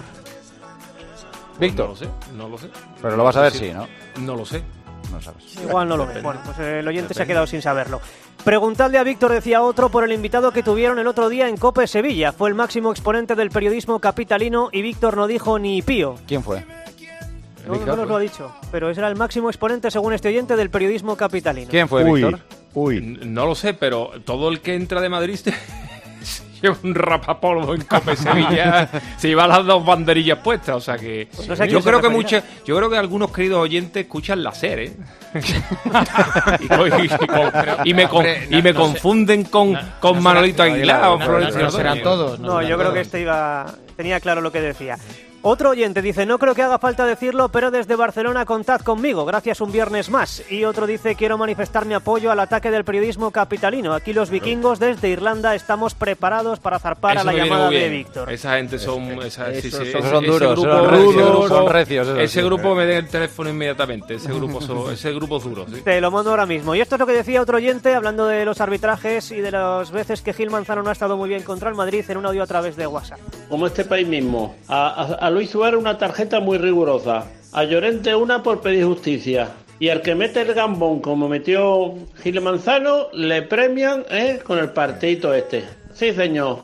Víctor. No lo sé, no lo sé. Pero lo vas a ver, Sí. sí, ¿no? No lo sé. No sabes. Igual no lo ve. Bueno, pues el oyente se ha quedado sin saberlo. Preguntadle a Víctor, decía otro, por el invitado que tuvieron el otro día en COPE Sevilla. Fue el máximo exponente del periodismo capitalino y Víctor no dijo ni pío. ¿Quién fue? No, Víctor. no nos lo ha dicho, pero ese era el máximo exponente, según este oyente, del periodismo capitalino. ¿Quién fue, Uy, Víctor? uy. N- No lo sé, pero todo el que entra de Madrid, lleva un rapapolvo en Cope Sevilla, se lleva las dos banderillas puestas, o sea que Pues no sé a yo quién se creo que referirá. muchos, yo creo que algunos queridos oyentes escuchan la SER, ¿eh? y, co- y con- y me, con- Hombre, no- y me no sé- confunden con, no- con no Manolito será- Aguilar no, o no, Florencio no serán Antonio. todos. No, yo creo que este iba tenía claro lo que decía. Otro oyente dice, no creo que haga falta decirlo, pero desde Barcelona contad conmigo, gracias un viernes más. Y otro dice, quiero manifestar mi apoyo al ataque del periodismo capitalino. Aquí los vikingos desde Irlanda estamos preparados para zarpar Eso a la me viene llamada muy de bien. Víctor. Esa gente son, esa, sí, esos sí, son- ese- son ese duros, grupo- son ese recios, grupo- son recios, esos Ese sí. grupo me dé el teléfono inmediatamente. Ese grupo, so- ese grupo es duro. ¿sí? Te lo mando ahora mismo. Y esto es lo que decía otro oyente, hablando de los arbitrajes y de las veces que Gil Manzano no ha estado muy bien contra el Madrid, en un audio a través de WhatsApp. Como este país mismo. A, a, a Luis Suárez una tarjeta muy rigurosa. A Llorente una por pedir justicia. Y al que mete el gambón, como metió Gil Manzano, le premian ¿eh? con el partidito este. Sí, señor.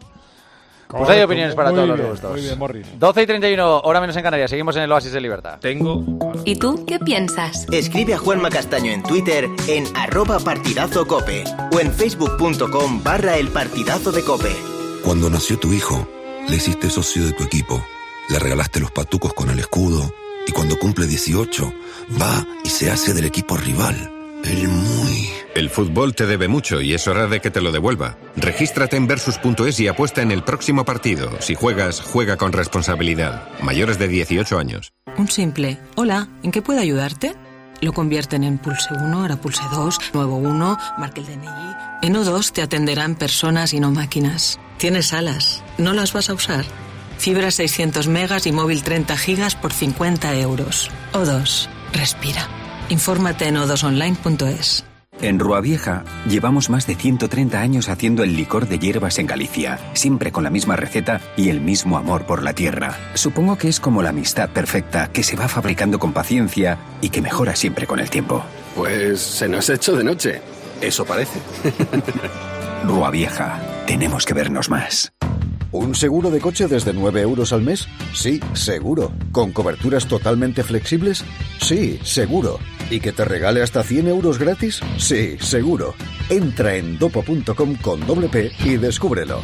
Pues hay opiniones para Muy todos bien, los gustos. muy bien, Morris. doce y treinta y uno, hora menos en Canarias. Seguimos en el Oasis de Libertad. Tengo... ¿Y tú qué piensas? Escribe a Juanma Castaño en Twitter en arroba partidazo cope o en facebook.com barra el partidazo de cope. Cuando nació tu hijo, le hiciste socio de tu equipo, le regalaste los patucos con el escudo y cuando cumple dieciocho, va y se hace del equipo rival. El muy... El fútbol te debe mucho y es hora de que te lo devuelva. Regístrate en versus punto es y apuesta en el próximo partido. Si juegas, juega con responsabilidad. Mayores de dieciocho años. Un simple hola, ¿en qué puedo ayudarte? Lo convierten en pulse uno, ahora pulse dos, nuevo uno, marque el D N I. En O dos te atenderán personas y no máquinas. Tienes alas, ¿no las vas a usar? Fibra seiscientos megas y móvil treinta gigas por cincuenta euros. O dos, respira. Infórmate en o dos online punto es. En Rua Vieja llevamos más de ciento treinta años haciendo el licor de hierbas en Galicia, siempre con la misma receta y el mismo amor por la tierra. Supongo que es como la amistad perfecta que se va fabricando con paciencia y que mejora siempre con el tiempo. Pues se nos ha hecho de noche. Eso parece. Rua Vieja, tenemos que vernos más. ¿Un seguro de coche desde nueve euros al mes? Sí, seguro. ¿Con coberturas totalmente flexibles? Sí, seguro. ¿Y que te regale hasta cien euros gratis? Sí, seguro. Entra en dopo punto com con doble P y descúbrelo.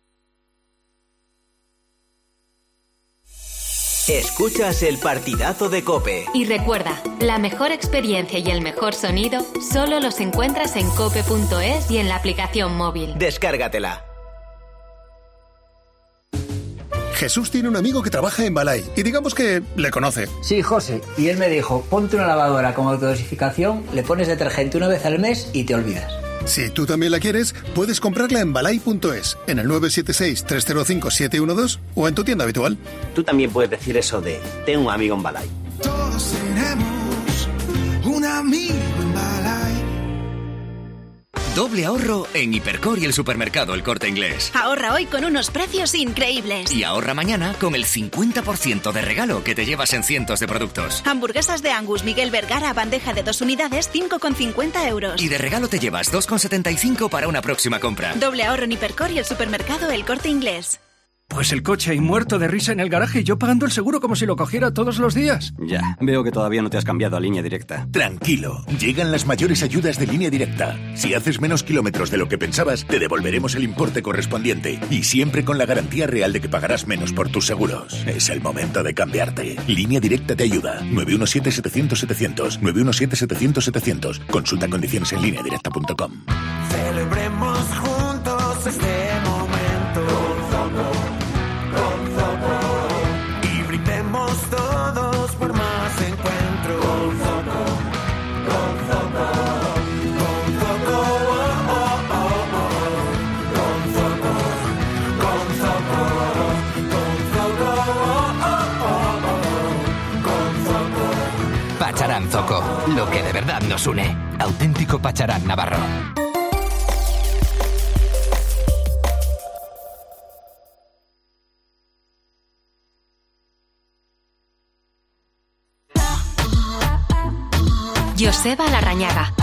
Escuchas el partidazo de COPE. Y recuerda, la mejor experiencia y el mejor sonido solo los encuentras en cope punto es y en la aplicación móvil. Descárgatela. Jesús tiene un amigo que trabaja en Balay y digamos que le conoce. Sí, José. Y él me dijo, ponte una lavadora con autodosificación, le pones detergente una vez al mes y te olvidas. Si tú también la quieres, puedes comprarla en balay punto es, en el nueve siete seis, tres cero cinco, siete uno dos o en tu tienda habitual. Tú también puedes decir eso de, tengo un amigo en Balay. Todos tenemos un amigo en Balay. Doble ahorro en Hipercor y el supermercado El Corte Inglés. Ahorra hoy con unos precios increíbles. Y ahorra mañana con el cincuenta por ciento de regalo que te llevas en cientos de productos. Hamburguesas de Angus Miguel Vergara, bandeja de dos unidades, cinco con cincuenta euros. Y de regalo te llevas dos con setenta y cinco para una próxima compra. Doble ahorro en Hipercor y el supermercado El Corte Inglés. Pues el coche ahí muerto de risa en el garaje y yo pagando el seguro como si lo cogiera todos los días. Ya, veo que todavía no te has cambiado a Línea Directa. Tranquilo, llegan las mayores ayudas de Línea Directa. Si haces menos kilómetros de lo que pensabas, te devolveremos el importe correspondiente. Y siempre con la garantía real de que pagarás menos por tus seguros. Es el momento de cambiarte. Línea Directa te ayuda. nueve uno siete, setecientos, setecientos. nueve uno siete, setecientos, setecientos. Consulta condiciones en línea directa punto com. Celebremos juntos este momento. Con Zoco. Y brindemos todos por más encuentros. Con Zoco. Con Zoco. Con Zoco. Oh, oh, oh, oh. Con Zoco. Con Zoco. Con Zoco. Oh, oh, oh, oh. Con Zoco. Pacharán Zoco, lo que de verdad nos une. Auténtico Pacharán Navarro. Joseba Larrañaga.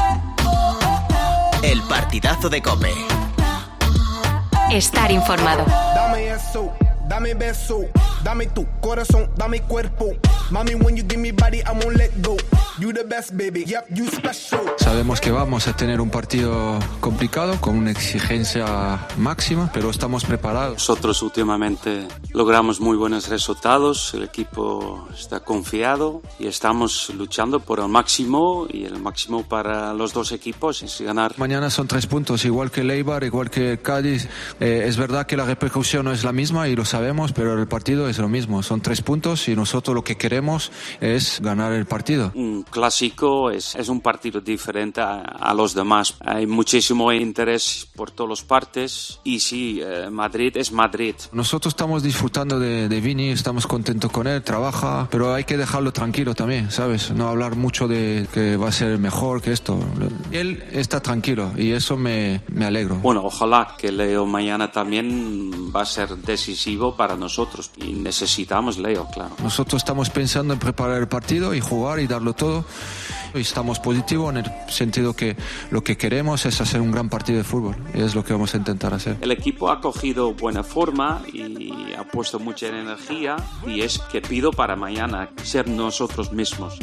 El partidazo de COPE. Estar informado. Dame eso, dame beso, dame tu corazón, dame cuerpo. Mami, when you give me body, I won't let go. You the best, baby, yep, you special. Sabemos que vamos a tener un partido complicado, con una exigencia máxima, pero estamos preparados. Nosotros últimamente logramos muy buenos resultados, el equipo está confiado y estamos luchando por el máximo, y el máximo para los dos equipos es ganar. Mañana son tres puntos, igual que el Eibar, igual que el Cádiz. Eh, es verdad que la repercusión no es la misma y lo sabemos, pero el partido es lo mismo, son tres puntos y nosotros lo que queremos es ganar el partido. Un clásico es, es un partido diferente a, a los demás. Hay muchísimo interés por todas las partes y sí, eh, Madrid es Madrid. Nosotros estamos disfrutando de, de Vini, estamos contentos con él, trabaja, pero hay que dejarlo tranquilo también, ¿sabes? No hablar mucho de que va a ser mejor que esto. Él está tranquilo y eso me, me alegro. Bueno, ojalá que Leo mañana también va a ser decisivo para nosotros y necesitamos Leo, claro. Nosotros estamos pensando en preparar el partido y jugar y darlo todo. Y estamos positivos en el sentido que lo que queremos es hacer un gran partido de fútbol y es lo que vamos a intentar hacer. El equipo ha cogido buena forma y ha puesto mucha energía y es que pido para mañana ser nosotros mismos.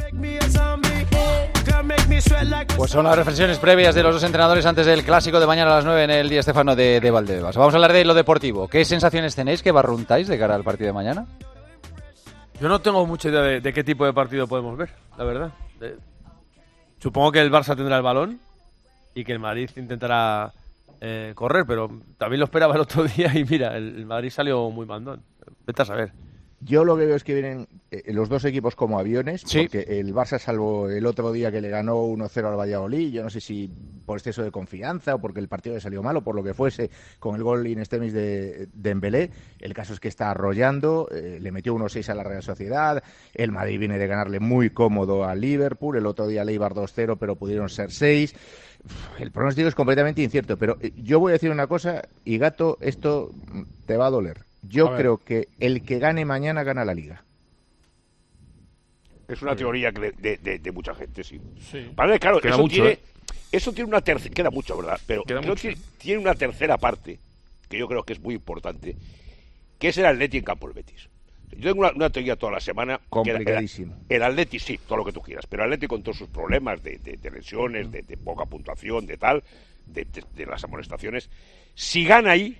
Pues son las reflexiones previas de los dos entrenadores antes del clásico de mañana a las nueve en el Di Stéfano de, de Valdebebas. Vamos a hablar de lo deportivo. ¿Qué sensaciones tenéis, qué barruntáis de cara al partido de mañana? Yo no tengo mucha idea de, de qué tipo de partido podemos ver, la verdad. De, supongo que el Barça tendrá el balón y que el Madrid intentará eh, correr, pero también lo esperaba el otro día y mira, el, el Madrid salió muy mandón. Vete a saber. Yo lo que veo es que vienen eh, los dos equipos como aviones, sí. Porque el Barça, salvo el otro día que le ganó uno cero al Valladolid, yo no sé si por exceso de confianza o porque el partido le salió mal o por lo que fuese, con el gol in extremis de Dembélé, el caso es que está arrollando, eh, le metió uno seis a la Real Sociedad, el Madrid viene de ganarle muy cómodo al Liverpool, el otro día al Eibar dos cero, pero pudieron ser seis. El pronóstico es completamente incierto, pero yo voy a decir una cosa, y Gato, esto te va a doler. Yo creo que el que gane mañana gana la Liga. Es una teoría de, de, de, de mucha gente, sí. sí. Vale, claro, queda eso, mucho, tiene, ¿eh? eso tiene una tercera... Queda mucho, ¿verdad? Pero creo mucho. que tiene una tercera parte, que yo creo que es muy importante, que es el Atleti en campo del Betis. Yo tengo una, una teoría toda la semana. Complicadísimo. El, el Atleti, sí, todo lo que tú quieras, pero el Atleti con todos sus problemas de, de, de lesiones, de, de poca puntuación, de tal, de, de, de las amonestaciones, si gana ahí,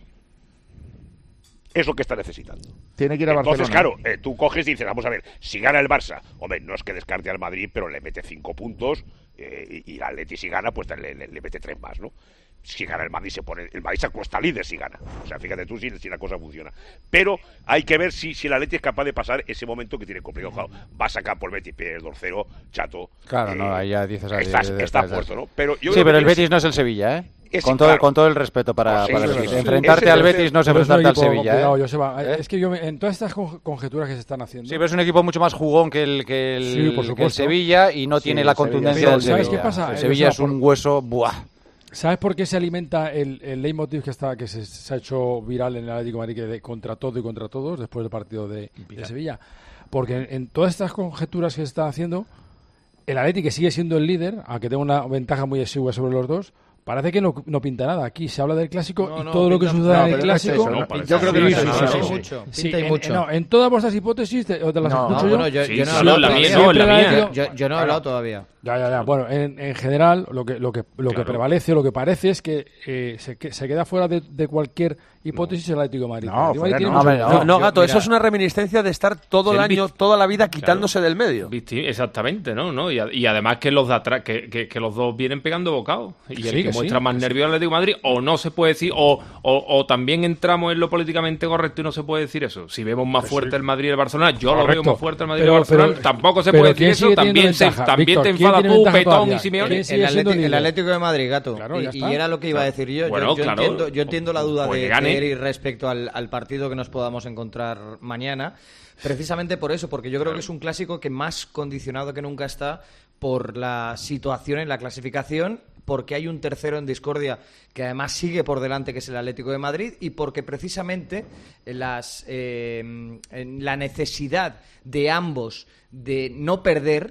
es lo que está necesitando. Tiene que ir a Entonces, Barcelona. claro, eh, tú coges y dices, vamos a ver, si gana el Barça, hombre, no es que descarte al Madrid, pero le mete cinco puntos, eh, y, y el Atleti si gana, pues le, le, le mete tres más, ¿no? Si gana el Madrid se pone, el Madrid se acuesta líder si gana. O sea, fíjate tú si, si la cosa funciona. Pero hay que ver si, si el Atleti es capaz de pasar ese momento que tiene complicado. Claro, va a sacar por Betis, pierdes dos cero, chato. Claro, eh, no, ahí ya dices... Está, ahí, está ahí, puesto, ¿no? Pero yo sí, pero el tienes... Betis no es el Sevilla, ¿eh? Es, con, todo, claro. con todo el respeto para, Oh, sí, para sí, el Betis. sí, sí. Enfrentarte Ese, al ese, Betis no es Pero enfrentarte al es un equipo Sevilla, complicado, ¿eh? Joseba. ¿Eh? Es que yo, en todas estas conjeturas que se están haciendo... Sí, pero es un equipo mucho más jugón que el, que el, sí, por que el Sevilla y no Sí, tiene la Sevilla. contundencia del Sevilla. ¿Sabes qué pasa? El Sevilla O sea, es un por... hueso... ¡Buah! ¿Sabes por qué se alimenta el, el leitmotiv que está que se, se ha hecho viral en el Atlético de Madrid, que de contra todo y contra todos, después del partido de, de Sevilla? Porque en, en todas estas conjeturas que se están haciendo, el Atlético, que sigue siendo el líder, aunque tenga una ventaja muy exigua sobre los dos, parece que no, no pinta nada. Aquí se habla del clásico no, y no, todo lo que pinta, suceda no, en el clásico... No, no, yo creo que sí, no sí, es sí, eso. sí, mucho. Sí, Pinta y en, mucho. No, en todas vuestras hipótesis, te, o te las no, escucho no, yo... bueno, yo, sí, yo no sí, he hablado la todavía. mía, no, la mía. Yo, yo no he hablado todavía. Ya, ya, ya. Bueno, en, en general, lo que lo que lo Claro. que prevalece, lo que parece es que eh, se, que se queda fuera de, de cualquier hipótesis el Atlético de Madrid. No, El Atlético de Madrid fuera tiene no. mucho- Hombre, No, no, yo- Gato, mira. eso es una reminiscencia de estar todo el Sí, año, vist- toda la vida quitándose del medio. Visti- Exactamente, ¿no? ¿no? Y, a- y además que los de atrás, que, que, que los dos vienen pegando bocados. Y el Sí, que que muestra sí, más que nervio al Atlético de Madrid, o no se puede decir, o, o, o también entramos en lo políticamente correcto y no se puede decir eso. Si vemos más Que fuerte sí. el Madrid y el Barcelona, yo lo Correcto. veo más fuerte el Madrid y Pero- el Barcelona, pero- tampoco se pero puede decir ¿quién eso, sigue teniendo también, se, ventaja? también Víctor, te ¿quién enfada tiene tú, ventaja Petón todavía? y Simeone. ¿Quién El, sigue siendo Atleti- el líder? Atlético de Madrid, Gato. Claro, y, ya y está. era lo que iba a decir yo. Bueno, yo, yo claro. entiendo, yo entiendo la duda Pues de, que gane. de Eri respecto al, al partido que nos podamos encontrar mañana. Precisamente por eso, porque yo creo que es un clásico que más condicionado que nunca está por la situación en la clasificación, porque hay un tercero en discordia que además sigue por delante, que es el Atlético de Madrid, y porque precisamente las, eh, en la necesidad de ambos de no perder,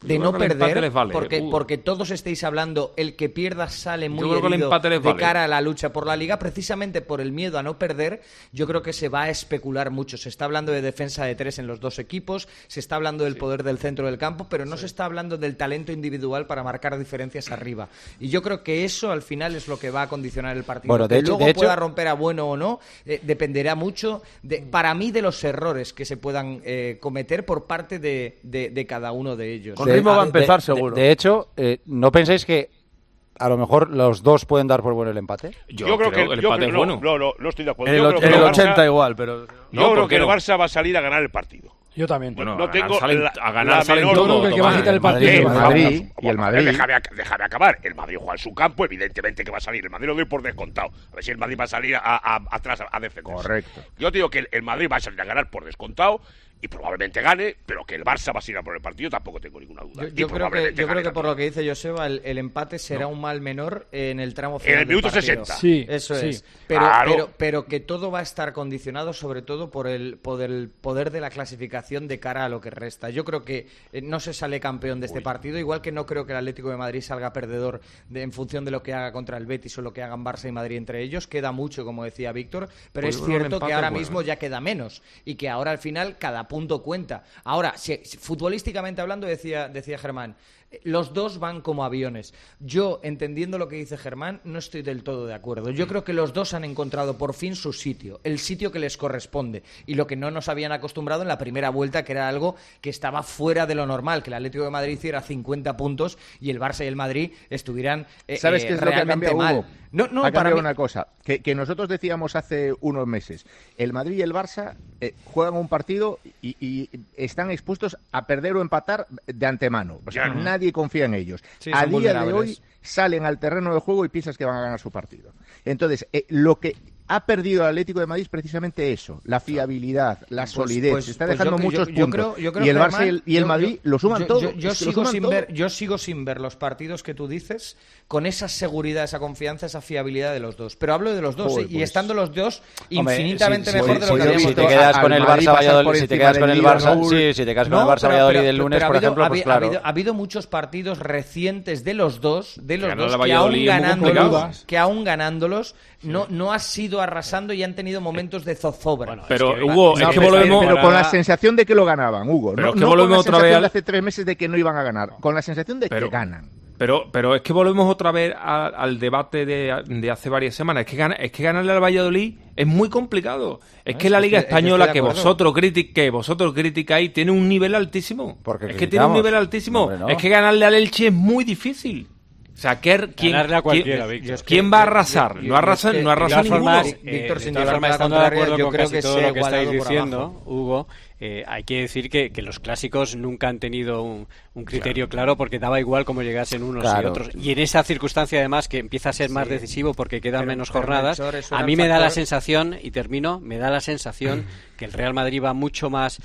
de Yo no creo que el empate perder, les vale. porque, Uh. porque todos estéis hablando, el que pierda sale muy Yo creo que el herido empate les de vale. cara a la lucha por la Liga, precisamente por el miedo a no perder. Yo creo que se va a especular mucho. Se está hablando de defensa de tres en los dos equipos, se está hablando del sí. poder del centro del campo, pero no sí. se está hablando del talento individual para marcar diferencias arriba. Y yo creo que eso al final es lo que va a condicionar el partido. Bueno, de que hecho, luego de hecho... pueda romper a bueno o no, eh, dependerá mucho, de, para mí, de los errores que se puedan eh, cometer por parte de, de, de cada uno de ellos. Con ritmo va a empezar, de, seguro. De, de hecho, eh, ¿no pensáis que a lo mejor los dos pueden dar por bueno el empate? Yo, yo creo, creo que el empate creo, es bueno. No, no, no estoy de acuerdo. En el, yo creo en que el Barça, ochenta igual, pero... Yo no, creo que el no? Barça va a salir a ganar el partido. Yo también. Bueno, no no tengo salen, la, a ganar la salen menor todo. Yo creo que el que va a quitar el partido eh, es el Madrid. Madrid y el Madrid. Déjame, déjame acabar. El Madrid juega en su campo, evidentemente que va a salir. El Madrid lo doy por descontado. A ver si el Madrid va a salir a, a, atrás a, a defender. Correcto. Yo te digo que el, el Madrid va a salir a ganar por descontado y probablemente gane, pero que el Barça va a salir a por el partido tampoco tengo ninguna duda. Yo, yo creo que, yo creo que por lo que dice Joseba, el, el empate será no. un mal menor en el tramo final. En el minuto del sesenta. Sí, eso sí. es. Pero, claro. pero, pero que todo va a estar condicionado sobre todo por el, por el poder de la clasificación de cara a lo que resta. Yo creo que eh, no se sale campeón de este Uy. partido, igual que no creo que el Atlético de Madrid salga perdedor de, en función de lo que haga contra el Betis o lo que hagan Barça y Madrid entre ellos. Queda mucho, como decía Víctor, pero pues es cierto que ahora bueno. mismo ya queda menos y que ahora al final cada punto cuenta. Ahora, si, si, futbolísticamente hablando, decía, decía Germán, los dos van como aviones. Yo, entendiendo lo que dice Germán, no estoy del todo de acuerdo. Yo creo que los dos han encontrado por fin su sitio, el sitio que les corresponde, y lo que no nos habían acostumbrado en la primera vuelta, que era algo que estaba fuera de lo normal, que el Atlético de Madrid hiciera cincuenta puntos y el Barça y el Madrid estuvieran eh, ¿Sabes qué es realmente lo que ha cambiado, mal. Hugo? No, no, ha para cambiado mí... una cosa, que, que nosotros decíamos hace unos meses, el Madrid y el Barça eh, juegan un partido y, y están expuestos a perder o empatar de antemano. O sea, uh-huh. nadie confía en ellos. Sí, a día de hoy salen al terreno de juego y piensas que van a ganar su partido. Entonces, eh, lo que ha perdido el Atlético de Madrid es precisamente eso, la fiabilidad, la solidez. Pues, Se está pues dejando yo, muchos yo, yo puntos. Creo, yo creo y el Barça Germán, y el, y el yo, Madrid yo, lo suman yo, todo. Yo, yo, es que sigo suman sin todo. ver, yo sigo sin ver los partidos que tú dices con esa seguridad, esa confianza, esa fiabilidad de los dos. Pero hablo de los dos, Joder, ¿eh? pues, y estando los dos hombre, infinitamente si, si, mejor si, de lo si, que habíamos si te quedas con el Barça Valladolid, si te quedas con el Barça, sí, si te quedas con el Barça Valladolid del lunes, por ejemplo, pues claro. Ha habido muchos partidos recientes de los dos, de los dos que aún ganándolos, que aún ganándolos no no ha sido arrasando y han tenido momentos de zozobra. Bueno, pero, es que, Hugo, no, es que pero, volvemos... Pero con la sensación de que lo ganaban, Hugo. Pero no es que no volvemos con la otra sensación vez al... de hace tres meses de que no iban a ganar. Con la sensación de pero, que ganan. Pero, pero es que volvemos otra vez a, al debate de, de hace varias semanas. Es que, gana, es que ganarle al Valladolid es muy complicado. Es no, que es la Liga que, Española que, que vosotros, critic, que vosotros criticáis tiene un nivel altísimo. Porque es que tiene un nivel altísimo. No, no. Es que ganarle al Elche es muy difícil. O sea, ¿quién, quién, a cualquiera, ¿quién, Víctor. ¿quién va a arrasar? No arrasa, no arrasa ninguno. Formas, eh, Víctor, sin llevar la contraria, yo creo que todo lo que estáis diciendo, Hugo, eh, hay que decir que, que los clásicos nunca han tenido un, un criterio claro. claro porque daba igual cómo llegasen unos claro. y otros. Y en esa circunstancia, además, que empieza a ser sí. más decisivo porque quedan pero, menos pero jornadas, a mí me da la sensación, y termino, me da la sensación que el Real Madrid va mucho más...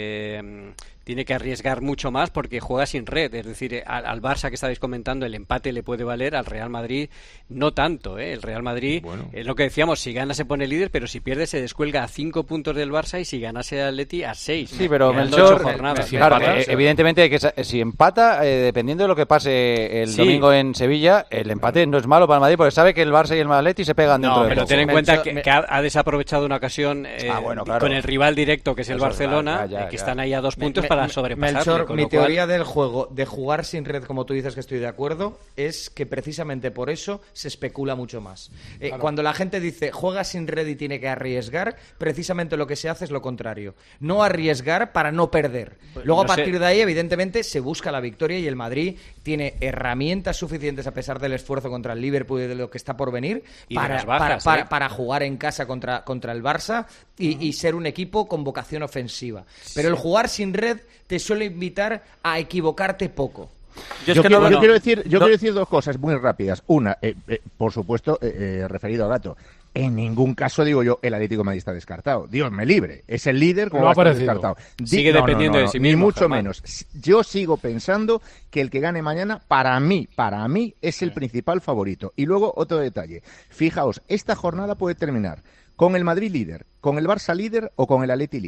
Eh, tiene que arriesgar mucho más porque juega sin red, es decir, al, al Barça que estabais comentando el empate le puede valer, al Real Madrid no tanto, ¿eh? El Real Madrid bueno. es lo que decíamos, si gana se pone líder, pero si pierde se descuelga a cinco puntos del Barça y si ganase el Atleti a seis. Sí, pero Melchor, claro, eh, evidentemente que si empata, eh, dependiendo de lo que pase el sí. domingo en Sevilla, el empate no es malo para el Madrid porque sabe que el Barça y el Atleti se pegan dentro no, de pero poco. ten en cuenta que, que ha, ha desaprovechado una ocasión eh, ah, bueno, claro. con el rival directo que es el Eso Barcelona, es, ya, ya, eh, que ya. están ahí a dos puntos me, para me, sobrepasarle. Melchor, mi teoría cual... del juego de jugar sin red, como tú dices que estoy de acuerdo, es que precisamente por eso se especula mucho más. Eh, claro. Cuando la gente dice juega sin red y tiene que arriesgar, precisamente lo que se hace es lo contrario. No arriesgar para no perder. Pues Luego no a partir sé. de ahí, evidentemente, se busca la victoria y el Madrid tiene herramientas suficientes a pesar del esfuerzo contra el Liverpool y de lo que está por venir y para, bajas, para, ¿eh? para, para jugar en casa contra, contra el Barça y, uh-huh. y ser un equipo con vocación ofensiva. Pero el jugar sin red te suele invitar a equivocarte poco. Yo, yo, que quiero, no, yo, quiero, decir, yo no. quiero decir dos cosas muy rápidas. Una, eh, eh, por supuesto, eh, eh, referido a Gato. En ningún caso, digo yo, el Atlético de Madrid está descartado. Dios me libre. Es el líder como va a estar descartado. Sigue no, dependiendo no, no, no, de sí ni mismo. mucho Germán. menos. Yo sigo pensando que el que gane mañana, para mí, para mí, es el principal favorito. Y luego, otro detalle. Fijaos, esta jornada puede terminar con el Madrid líder, con el Barça líder o con el Atleti líder.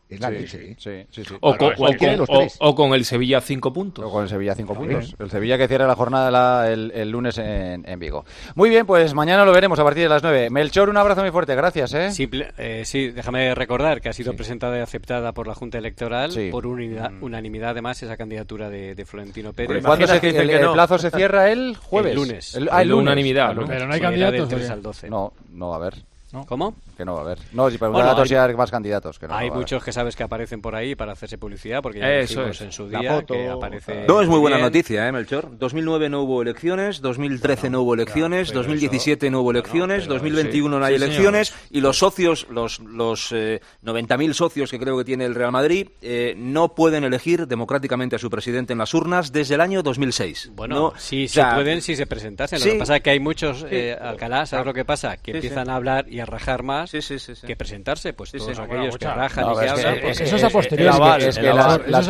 Es la sí, leche. Sí, sí, sí. O, Claro, con, o, con, o, o con el Sevilla cinco puntos. O con el Sevilla cinco puntos. El Sevilla que cierra la jornada la, el, el lunes en, en Vigo. Muy bien, pues mañana lo veremos a partir de las nueve. Melchor, un abrazo muy fuerte, gracias. ¿eh? Simple, eh, sí, déjame recordar que ha sido sí. presentada y aceptada por la Junta Electoral sí. por unidad, mm. unanimidad, además, esa candidatura de, de Florentino Pérez. ¿Cuándo se, el, el, no. el plazo se cierra el jueves? El lunes. El, ah, el lunes. Unanimidad, ¿no? Pero no hay candidatos. tres al doce. No, no va a haber. ¿No? ¿Cómo? Que no va a haber. No, si preguntan bueno, a todos hay, si hay más candidatos. Que no hay no muchos que sabes que aparecen por ahí para hacerse publicidad, porque ya Eso dijimos es. en su día foto, que aparece... No, es muy buena noticia, ¿eh, Melchor? dos mil nueve no hubo elecciones, dos mil trece no, no hubo elecciones, claro, dos mil diecisiete eso... no hubo elecciones, no, dos mil veintiuno sí. no hay sí, elecciones, señor. Y los socios, los, los eh, noventa mil socios que creo que tiene el Real Madrid, eh, no pueden elegir democráticamente a su presidente en las urnas desde el año dos mil seis. Bueno, no, sí, o sea, sí pueden si se presentasen. Lo sí. que pasa es que hay muchos, eh, sí. Alcalá, ¿sabes lo que pasa? Que sí, empiezan sí. a hablar y a rajar más sí, sí, sí, sí. que presentarse, pues sí, todos sí. aquellos bueno, que rajan no, y que es hablan. que, Pues, eso es a posteriori. Es que las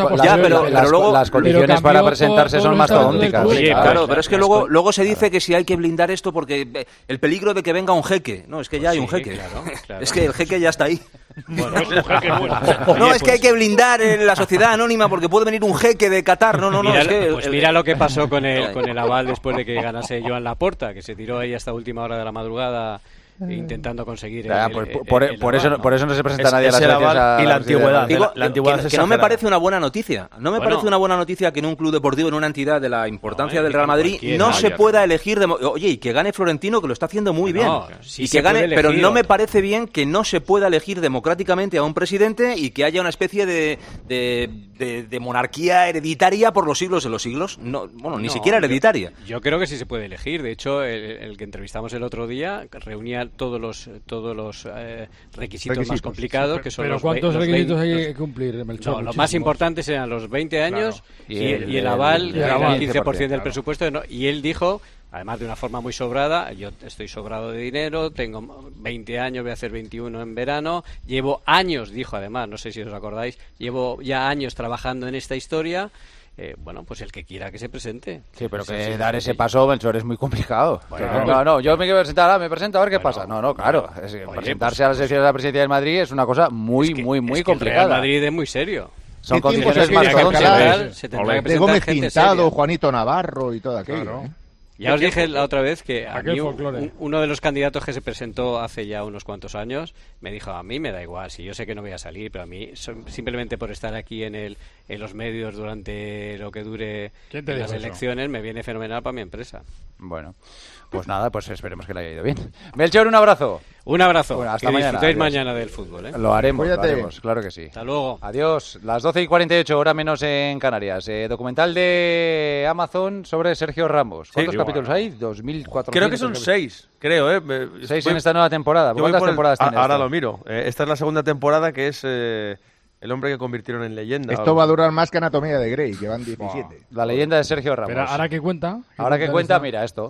condiciones para presentarse son más tónicas. Sí, claro, pero es que luego luego se dice que si hay que blindar esto porque el peligro de que venga un jeque. No, es que ya hay un jeque. Es que el jeque ya está ahí. Bueno, es un jeque bueno. No, es que hay que blindar en la sociedad anónima porque puede venir un jeque de Qatar. No, no, no. Mira, es que, pues el, mira lo que pasó con el, con el aval después de que ganase Joan Laporta, que se tiró ahí hasta última hora de la madrugada intentando conseguir ya, el, por, el, por, el, el por, eso, ¿no? por eso no se presenta es, nadie a las elecciones y la, la antigüedad. Digo, la antigüedad que, que no me parece una buena noticia. No me bueno, parece una buena noticia que en un club deportivo, en una entidad de la importancia no, del Real Madrid, no se pueda elegir. De, oye, y que gane Florentino, que lo está haciendo muy bien. No, sí y que gane, elegir, pero no me parece bien que no se pueda elegir democráticamente a un presidente y que haya una especie de, de, de, de monarquía hereditaria por los siglos de los siglos. No, bueno, ni no, siquiera hereditaria. Yo, yo creo que sí se puede elegir. De hecho, el, el que entrevistamos el otro día reunía todos los todos los eh, requisitos, requisitos más complicados, que son pero los ¿cuántos los requisitos veinte, hay que cumplir, Melchor? No, los más importantes eran los veinte años claro. y, y, el, y el aval, y el, aval el quince por ciento del claro. presupuesto. No, y él dijo, además de una forma muy sobrada, yo estoy sobrado de dinero, tengo veinte años, voy a hacer veintiuno en verano, llevo años, dijo además, no sé si os acordáis, llevo ya años trabajando en esta historia. Eh, bueno, pues el que quiera que se presente. Sí, pero que dar ese paso, Melchor, es muy complicado. Bueno, no, no, yo me quiero presentar, ah, me presento a ver qué bueno, pasa. No, no, claro. Es que oye, presentarse pues, a las elecciones de la presidencia del Madrid es una cosa muy, es que, muy, muy es que complicada. El Real Madrid es muy serio. Son condiciones más tónicas. De Gómez Pintado, Juanito Navarro y todo aquello. Claro. ¿eh? Ya os dije la otra vez que a mí un, uno de los candidatos que se presentó hace ya unos cuantos años me dijo, a mí me da igual, si yo sé que no voy a salir, pero a mí simplemente por estar aquí en el en los medios durante lo que dure las elecciones eso? Me viene fenomenal para mi empresa. Bueno, pues nada, pues esperemos que le haya ido bien. Melchor, un abrazo. Un abrazo. Bueno, hasta que mañana. Disfrutéis mañana del fútbol. ¿eh? Lo haremos, lo haremos, claro que sí. Hasta luego. Adiós. Las doce y cuarenta y ocho, hora menos en Canarias. Eh, documental de Amazon sobre Sergio Ramos. ¿Cuántos sí, capítulos bueno. hay? dos mil cuatrocientos. Creo que son seis, creo. ¿eh? Seis voy, en esta nueva temporada. ¿Cuántas temporadas el, tiene Ahora esto? lo miro. Eh, esta es la segunda temporada que es... Eh, el hombre que convirtieron en leyenda. Esto va a durar más que Anatomía de Grey, que van diecisiete. Wow. La leyenda de Sergio Ramos. Pero ahora que cuenta. Ahora que cuenta, mira esto.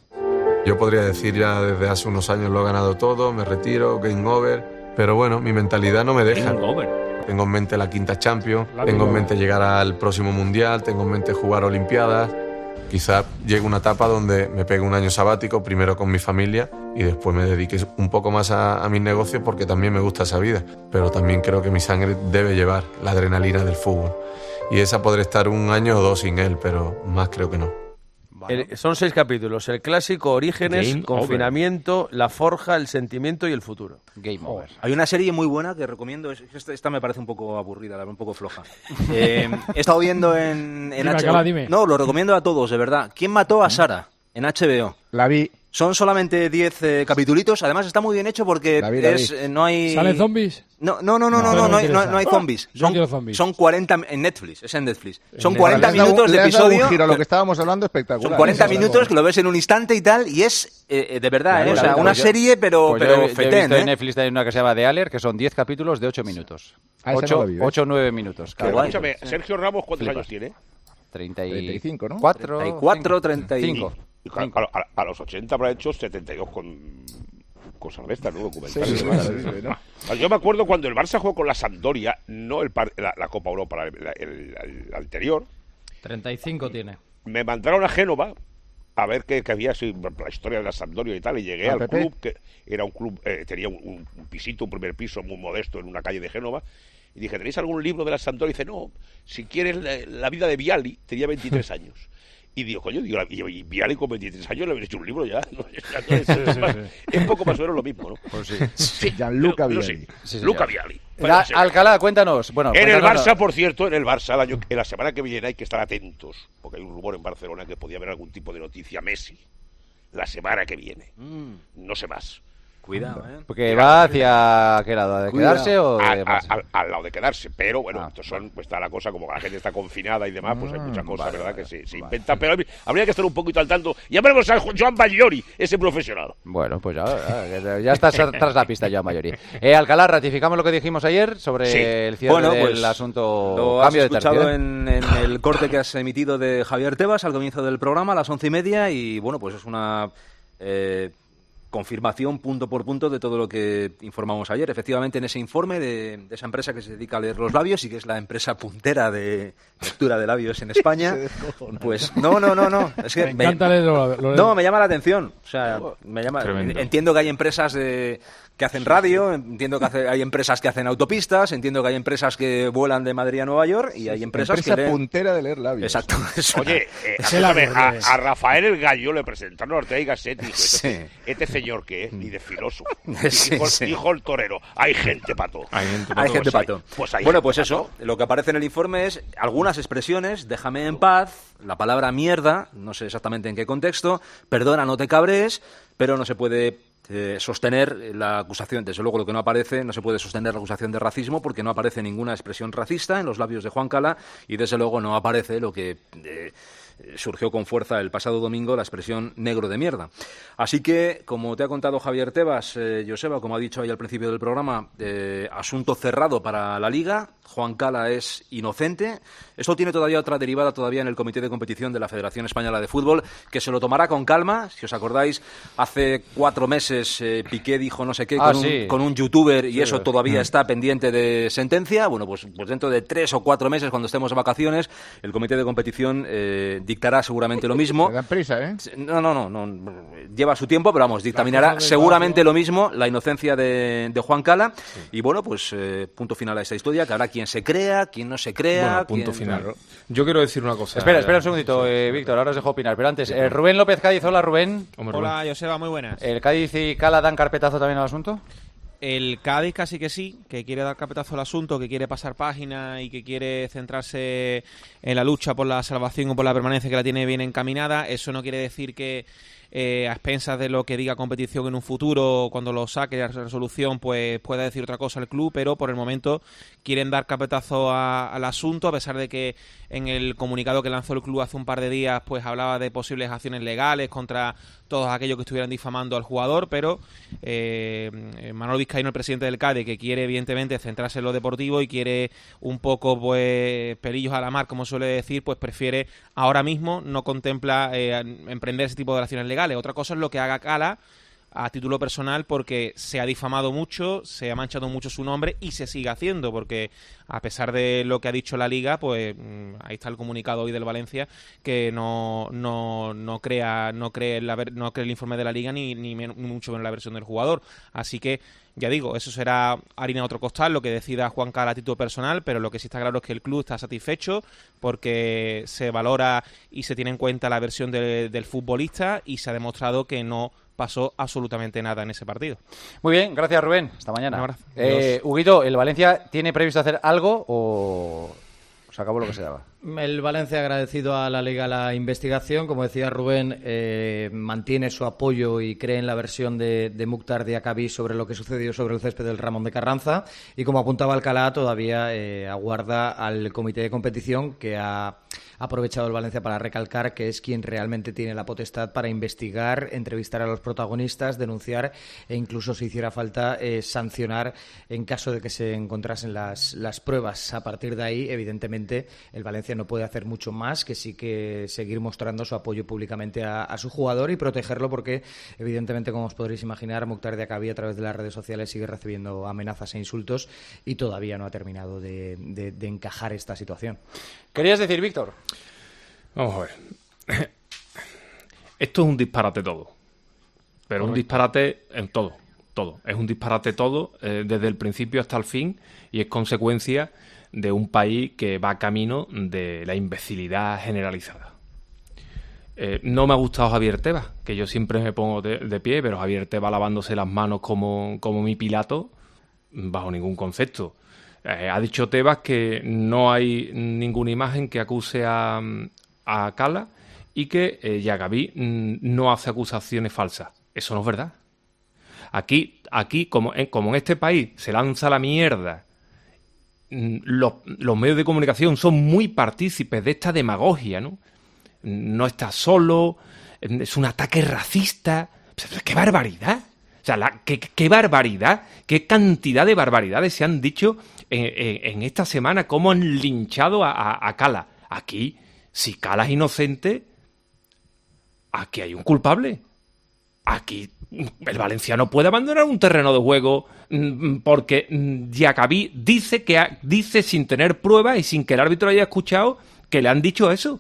Yo podría decir ya desde hace unos años lo he ganado todo, me retiro, game over, pero bueno, mi mentalidad no me deja. Game over. Tengo en mente la quinta Champions, la tengo en mente llegar al próximo Mundial, tengo en mente jugar Olimpiadas. Quizá llegue una etapa donde me pegue un año sabático, primero con mi familia y después me dedique un poco más a, a mis negocios porque también me gusta esa vida. Pero también creo que mi sangre debe llevar la adrenalina del fútbol. Y esa podré estar un año o dos sin él, pero más creo que no. El, son seis capítulos. El clásico, Orígenes, Game Confinamiento, over. La Forja, El Sentimiento y El Futuro. Game over. Hay una serie muy buena que recomiendo. Esta, esta me parece un poco aburrida, un poco floja. Eh, he estado viendo en, en dime, H B O. Cala, dime. No, lo recomiendo a todos, de verdad. ¿Quién mató a Sara? En H B O. La vi. Son solamente diez eh, capitulitos. Además está muy bien hecho porque David, es, David. Eh, no hay... ¿Salen zombies? No, no, no, no, no, no, no, no, hay, no, no hay zombies. Son, no zombies. son cuarenta en Netflix, es en Netflix. Son en cuarenta le minutos un, de le episodio. Un giro a lo que estábamos hablando espectacular. Son cuarenta minutos que lo ves en un instante y tal y es eh, de verdad, claro, eh, o sea, una yo, serie pero pues pero yo, fetén, yo he visto ¿eh? en Netflix hay una que se llama The Alert que son diez capítulos de ocho minutos. Ah, ocho o nueve minutos. Pero escúchame, Sergio Ramos, ¿cuántos Flipas. años tiene? treinta y cinco, ¿no? cuatro, treinta y cuatro, treinta y cinco. A, a, a los ochenta habrá hecho setenta y dos con cosas de estas, ¿no? Documentales. Sí, sí, ¿no? Yo me acuerdo cuando el Barça jugó con la Sampdoria, no el par, la, la Copa Europa, la, el, el, el anterior. treinta y cinco tiene. Me mandaron a Génova a ver qué, qué había así, la historia de la Sampdoria y tal, y llegué ¿A al Pepe? club, que era un club, eh, tenía un, un pisito, un primer piso muy modesto en una calle de Génova, Y dije, ¿tenéis algún libro de la Sampdoria? Y dice, no, si quieres la, la vida de Vialli, tenía veintitrés años. Y digo, coño, digo, y Vialli con veintitrés años le habéis hecho un libro ya. ¿no? Es, es, es, más, es poco más o menos lo mismo, ¿no? Pues sí. sí. Gianluca Vialli. Sí, sí, Luca Vialli. La, Alcalá, cuéntanos. Bueno, en cuéntanos, el Barça, no. por cierto, en el Barça, el año, en la semana que viene hay que estar atentos, porque hay un rumor en Barcelona que podía haber algún tipo de noticia Messi. La semana que viene. Mm. No sé más. Cuidado, ¿eh? Porque va hacia qué lado, ¿de Cuidado. quedarse o de a, a, a, al lado de quedarse, pero bueno, ah, estos son, pues está la cosa, como la gente está confinada y demás, pues hay muchas cosas, vale, ¿verdad? Vale, que se, se vale. inventan, pero habría que estar un poquito al tanto. Llamaremos a Joan Bagliori, ese profesional. Bueno, pues ya, ya, ya estás tras la pista, Joan Bagliori. Eh, Alcalá, ratificamos lo que dijimos ayer sobre sí. el cierre bueno, del pues, asunto lo cambio has de tercio. escuchado en, en el corte que has emitido de Javier Tebas al comienzo del programa a las once y media y bueno, pues es una... Eh, confirmación punto por punto de todo lo que informamos ayer. Efectivamente, en ese informe de, de esa empresa que se dedica a leer los labios y que es la empresa puntera de lectura de labios en España, pues no, no, no, no. Es que me encanta me, leerlo, lo no, me llama la atención. O sea, me llama. Tremendo. Entiendo que hay empresas de, que hacen radio, entiendo que hace, hay empresas que hacen autopistas, entiendo que hay empresas que vuelan de Madrid a Nueva York y hay empresas empresa que leen... puntera de leer labios. Exacto. Oye, eh, a, a, a Rafael el Gallo le presentaron a Ortega y Gasset y dijo, sí. este, este señor que es, ni de filósofo. Sí, dijo, sí. dijo el torero, hay gente pato. Hay gente pato. Hay gente pues pato. Hay, pues hay bueno, gente pues pato. eso, lo que aparece en el informe es algunas expresiones, déjame en paz, la palabra mierda, no sé exactamente en qué contexto, perdona, no te cabres, pero no se puede... Eh, sostener la acusación, desde luego lo que no aparece, no se puede sostener la acusación de racismo porque no aparece ninguna expresión racista en los labios de Juan Cala y desde luego no aparece lo que eh, surgió con fuerza el pasado domingo, la expresión negro de mierda. Así que, como te ha contado Javier Tebas, eh, Joseba, como ha dicho ahí al principio del programa, eh, asunto cerrado para la Liga, Juan Cala es inocente. Esto tiene todavía otra derivada todavía en el Comité de Competición de la Federación Española de Fútbol, que se lo tomará con calma. Si os acordáis, hace cuatro meses eh, Piqué dijo no sé qué ah, con, sí. un, con un youtuber y sí, eso todavía mm. está pendiente de sentencia. Bueno, pues, pues dentro de tres o cuatro meses, cuando estemos de vacaciones, el Comité de Competición eh, dictará seguramente lo mismo. Me dan prisa, ¿eh? No, no, no, no. Lleva su tiempo, pero vamos, dictaminará seguramente lo mismo, la inocencia de, de Juan Cala. Sí. Y bueno, pues eh, punto final a esta historia, que habrá quien se crea, quien no se crea. Bueno, punto quien... final. Yo quiero decir una cosa. Espera, espera un segundito, eh, Víctor, ahora os dejo opinar. Pero antes, eh, Rubén López Cádiz, hola Rubén. Hombre, hola, Joseba, muy buenas. ¿El Cádiz y Cala dan carpetazo también al asunto? El Cádiz casi que sí, que quiere dar carpetazo al asunto, que quiere pasar página y que quiere centrarse en la lucha por la salvación o por la permanencia, que la tiene bien encaminada. Eso no quiere decir que eh, a expensas de lo que diga competición en un futuro, cuando lo saque la resolución, pues pueda decir otra cosa el club, pero por el momento quieren dar carpetazo a, al asunto, a pesar de que en el comunicado que lanzó el club hace un par de días pues hablaba de posibles acciones legales contra todos aquellos que estuvieran difamando al jugador, pero eh, Manolo Vizcaíno, el presidente del Cádiz, que quiere evidentemente centrarse en lo deportivo y quiere un poco pues pelillos a la mar, como suele decir, pues prefiere ahora mismo, no contempla eh, emprender ese tipo de acciones legales. Otra cosa es lo que haga Cala a título personal, porque se ha difamado mucho, se ha manchado mucho su nombre y se sigue haciendo, porque a pesar de lo que ha dicho la Liga, pues ahí está el comunicado hoy del Valencia, que no no no crea no cree la, no cree el informe de la Liga ni, ni, ni mucho menos la versión del jugador. Así que ya digo, eso será harina a otro costal, lo que decida Juan Cala a título personal, pero lo que sí está claro es que el club está satisfecho porque se valora y se tiene en cuenta la versión de, del futbolista y se ha demostrado que no pasó absolutamente nada en ese partido. Muy bien, gracias Rubén, hasta mañana. Eh, Huguito, ¿el Valencia tiene previsto hacer algo o se acabó lo que se daba? El Valencia ha agradecido a la Liga la investigación. Como decía Rubén, eh, mantiene su apoyo y cree en la versión de, de Mukhtar Diakhaby sobre lo que sucedió sobre el césped del Ramón de Carranza. Y como apuntaba Alcalá, todavía eh, aguarda al comité de competición, que ha aprovechado el Valencia para recalcar que es quien realmente tiene la potestad para investigar, entrevistar a los protagonistas, denunciar e incluso, si hiciera falta, eh, sancionar en caso de que se encontrasen las, las pruebas. A partir de ahí, evidentemente, el Valencia no puede hacer mucho más que sí que seguir mostrando su apoyo públicamente a, a su jugador y protegerlo, porque evidentemente, como os podréis imaginar, Mukhtar Diakhaby a través de las redes sociales sigue recibiendo amenazas e insultos y todavía no ha terminado de, de, de encajar esta situación. ¿Querías decir, Víctor? Vamos a ver. Esto es un disparate todo, pero Correcto. Un disparate en todo. todo. Es un disparate todo, eh, desde el principio hasta el fin, y es consecuencia de un país que va camino de la imbecilidad generalizada. Eh, no me ha gustado Javier Tebas, que yo siempre me pongo de, de pie, pero Javier Tebas lavándose las manos como, como mi Pilato, bajo ningún concepto. Eh, ha dicho Tebas que no hay ninguna imagen que acuse a, a Cala y que eh, Yagaví mm, no hace acusaciones falsas. Eso no es verdad. Aquí, aquí como, en, como en este país se lanza la mierda, mm, los, los medios de comunicación son muy partícipes de esta demagogia, ¿no? No está solo, es un ataque racista. ¡Qué barbaridad! O sea, la, qué, qué barbaridad, qué cantidad de barbaridades se han dicho en, en, en esta semana, cómo han linchado a, a, a Cala. Aquí, si Cala es inocente, aquí hay un culpable. Aquí el valenciano puede abandonar un terreno de juego porque Yagaví dice que ha, dice sin tener pruebas y sin que el árbitro haya escuchado que le han dicho eso.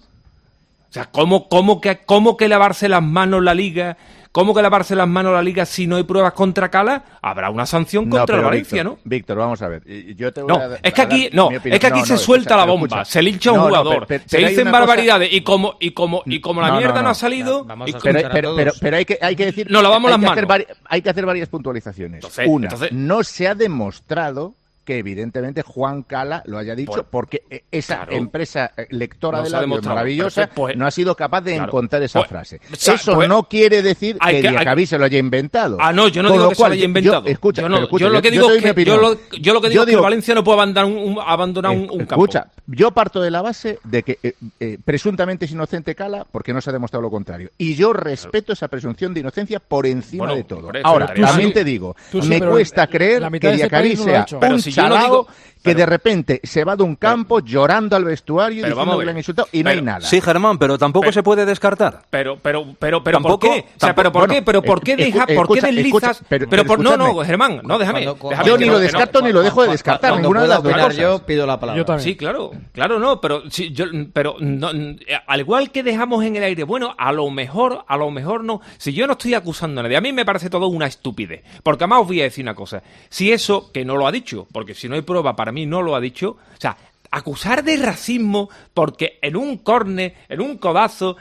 O sea, ¿cómo, cómo, que, cómo que lavarse las manos la Liga? ¿Cómo que lavarse las manos la Liga si no hay pruebas contra Cala? Habrá una sanción contra el Valencia, Víctor, ¿no? Víctor, vamos a ver. Yo te voy no, a es que aquí, no, es que aquí no, se no, suelta escucha, la bomba, escucha. Se lincha un no, jugador, no, pero, pero, se pero dicen barbaridades cosa... y como y como y como la no, mierda no, no, no ha salido, no, y pero, pero, pero, pero hay que hay que decir, no lavamos hay las que manos. Hacer, hay que hacer varias puntualizaciones. Entonces, Una, entonces... no se ha demostrado que evidentemente Juan Cala lo haya dicho, por, porque esa claro, empresa lectora no de labios maravillosa pues, no ha sido capaz de claro, encontrar esa pues, frase. O sea, Eso pues, no quiere decir que Yagaví se lo haya inventado. Ah, no, yo no Con digo que cual, se lo haya inventado. Yo, escucha, yo, no, escucha, yo lo que digo yo es que yo lo, yo lo que digo yo es que el Valencia no puede abandonar un, abandonar un, un campo. Escucha, yo parto de la base de que eh, eh, presuntamente es inocente Cala porque no se ha demostrado lo contrario. Y yo respeto claro. esa presunción de inocencia por encima bueno, de todo. Eso, Ahora, también sí, te digo, sí, me cuesta creer que Yagaví sea un chalao que pero, de repente se va de un campo pero, llorando al vestuario diciendo que le han insultado y pero, no hay nada. Sí, Germán, pero tampoco pero, se puede descartar. Pero, pero, pero, pero, ¿por qué? O sea, pero, ¿por qué? Pero, ¿por qué deja, por qué deslizas? Pero, pero por, no, no, Germán, no, déjame. Cuando, cuando, yo ni lo descarto no, ni lo dejo de descartar. Ninguna de las dos cosas. Yo pido la palabra. Yo también. Sí, claro, claro, no, pero, sí, yo, pero no, al igual que dejamos en el aire, bueno, a lo mejor, a lo mejor no. Si yo no estoy acusando a nadie, a mí me parece todo una estupidez. Porque además os voy a decir una cosa. Si eso, que no lo ha dicho, porque si no hay prueba, para mí no lo ha dicho. O sea, acusar de racismo porque en un córner, en un codazo,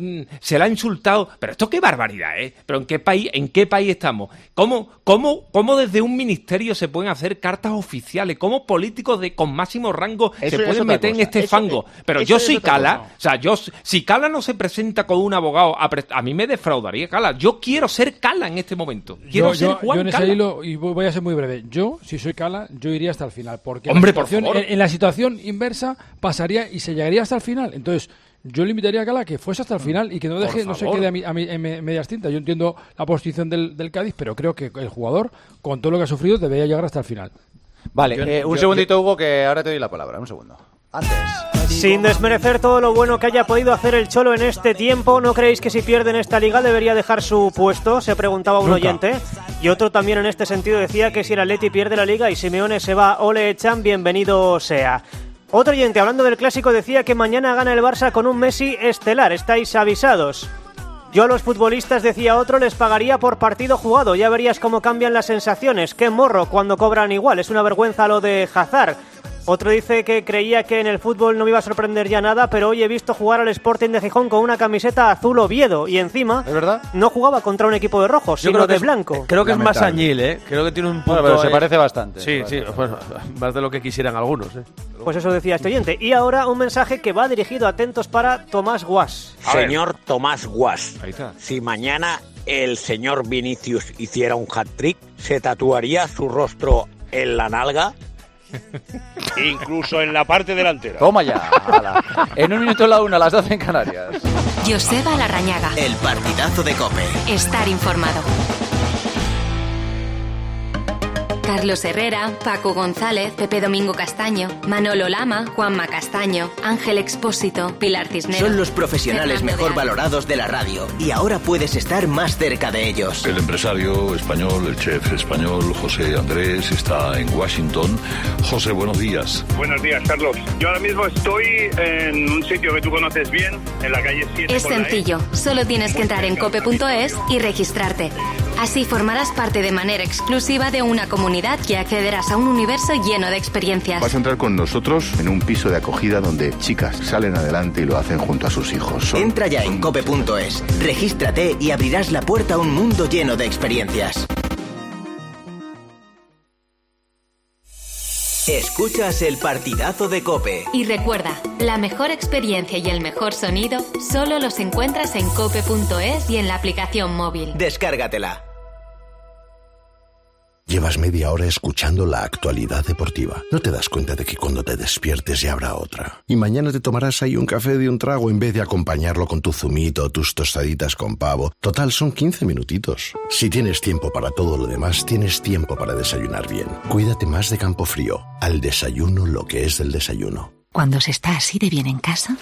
se le ha insultado. Pero esto qué barbaridad, ¿eh? Pero ¿en qué país, en qué país estamos? ¿Cómo, cómo, cómo desde un ministerio se pueden hacer cartas oficiales? ¿Cómo políticos de con máximo rango eso se pueden meter cosa. en este eso, fango? Pero yo soy Cala, cosa. o sea, yo si Cala no se presenta con un abogado, a, pre- a mí me defraudaría Cala. Yo quiero ser Cala en este momento. Quiero yo, ser yo, Juan yo en ese Cala. hilo, y voy a ser muy breve. Yo, si soy Cala, yo iría hasta el final. Porque Hombre, en la situación, por favor. En, en la situación inversa pasaría y se llegaría hasta el final. Entonces, yo le invitaría a Cala que fuese hasta el final y que no deje, no se quede a, mi, a, mi, a mi, medias tintas. Yo entiendo la posición del, del Cádiz, pero creo que el jugador, con todo lo que ha sufrido, debería llegar hasta el final. Vale, yo, eh, un yo, segundito, yo... Hugo, que ahora te doy la palabra. Un segundo. Antes. Sin desmerecer todo lo bueno que haya podido hacer el Cholo en este tiempo, ¿no creéis que si pierden esta liga debería dejar su puesto? Se preguntaba un Nunca. oyente. Y otro también en este sentido decía que si el Atleti pierde la liga y Simeone se va o le echan, bienvenido sea. Otro oyente, hablando del clásico, decía que mañana gana el Barça con un Messi estelar. Estáis avisados. Yo a los futbolistas, decía otro, les pagaría por partido jugado. Ya verías cómo cambian las sensaciones. Qué morro cuando cobran igual. Es una vergüenza lo de Hazard. Otro dice que creía que en el fútbol no me iba a sorprender ya nada, pero hoy he visto jugar al Sporting de Gijón con una camiseta azul Oviedo y encima ¿es verdad? No jugaba contra un equipo de rojo, Yo sino de es, blanco. Creo que Lamentable. Es más añil, ¿eh? Creo que tiene un punto... Bueno, pero se eh... parece bastante. Sí, sí, bueno, más de lo que quisieran algunos, ¿eh? Pues eso decía este oyente. Y ahora un mensaje que va dirigido, atentos, para Tomás Guas. Señor Tomás Guas, si mañana el señor Vinicius hiciera un hat-trick, ¿se tatuaría su rostro en la nalga? Incluso en la parte delantera. Toma ya. Ala. En un minuto la una, a las doce en Canarias. Joseba Larrañaga. El partidazo de COPE. Estar informado. Carlos Herrera, Paco González, Pepe Domingo Castaño, Manolo Lama, Juanma Castaño, Ángel Expósito, Pilar Cisneros. Son los profesionales mejor valorados de la radio y ahora puedes estar más cerca de ellos. El empresario español, el chef español, José Andrés, está en Washington. José, buenos días. Buenos días, Carlos. Yo ahora mismo estoy en un sitio que tú conoces bien, en la calle siete. Es sencillo, solo tienes que entrar en cope punto es y registrarte. Así formarás parte de manera exclusiva de una comunidad y accederás a un universo lleno de experiencias. Vas a entrar con nosotros en un piso de acogida donde chicas salen adelante y lo hacen junto a sus hijos. Son... Entra ya en cope punto es, regístrate y abrirás la puerta a un mundo lleno de experiencias. Escuchas el partidazo de COPE. Y recuerda, la mejor experiencia y el mejor sonido solo los encuentras en cope punto es y en la aplicación móvil. Descárgatela. Llevas media hora escuchando la actualidad deportiva. No te das cuenta de que cuando te despiertes ya habrá otra. Y mañana te tomarás ahí un café de un trago en vez de acompañarlo con tu zumito o tus tostaditas con pavo. Total, son quince minutitos. Si tienes tiempo para todo lo demás, tienes tiempo para desayunar bien. Cuídate más de Campofrío. Al desayuno lo que es del desayuno. Cuando se está así de bien en casa,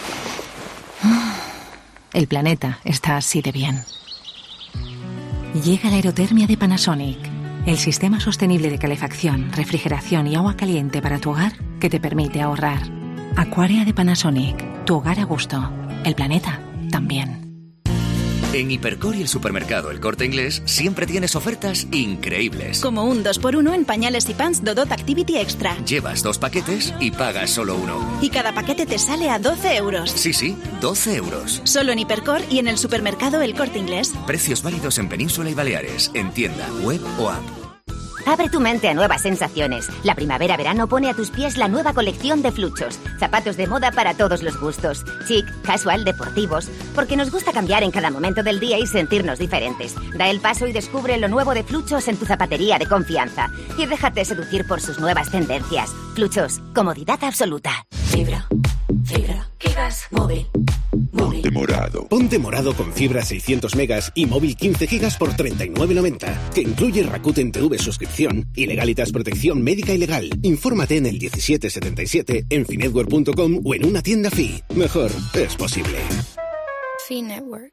el planeta está así de bien. Llega la aerotermia de Panasonic. El sistema sostenible de calefacción, refrigeración y agua caliente para tu hogar que te permite ahorrar. Aquaria de Panasonic. Tu hogar a gusto. El planeta también. En Hipercor y el supermercado El Corte Inglés siempre tienes ofertas increíbles. Como un dos por uno en pañales y pants Dodot Activity Extra. Llevas dos paquetes y pagas solo uno. Y cada paquete te sale a doce euros. Sí, sí, doce euros. Solo en Hipercor y en el supermercado El Corte Inglés. Precios válidos en Península y Baleares, en tienda, web o app. Abre tu mente a nuevas sensaciones. La primavera-verano pone a tus pies la nueva colección de Fluchos. Zapatos de moda para todos los gustos. Chic, casual, deportivos. Porque nos gusta cambiar en cada momento del día y sentirnos diferentes. Da el paso y descubre lo nuevo de Fluchos en tu zapatería de confianza. Y déjate seducir por sus nuevas tendencias. Fluchos, comodidad absoluta. Fibra, fibra, gigas, móvil. Ponte morado. Ponte morado con fibra seiscientos megas y móvil quince gigas por treinta y nueve noventa. Que incluye Rakuten T V suscripción y Legalitas protección médica y legal. Infórmate en el diecisiete setenta y siete, en finetwork punto com o en una tienda Fi. Mejor es posible. Fi Network.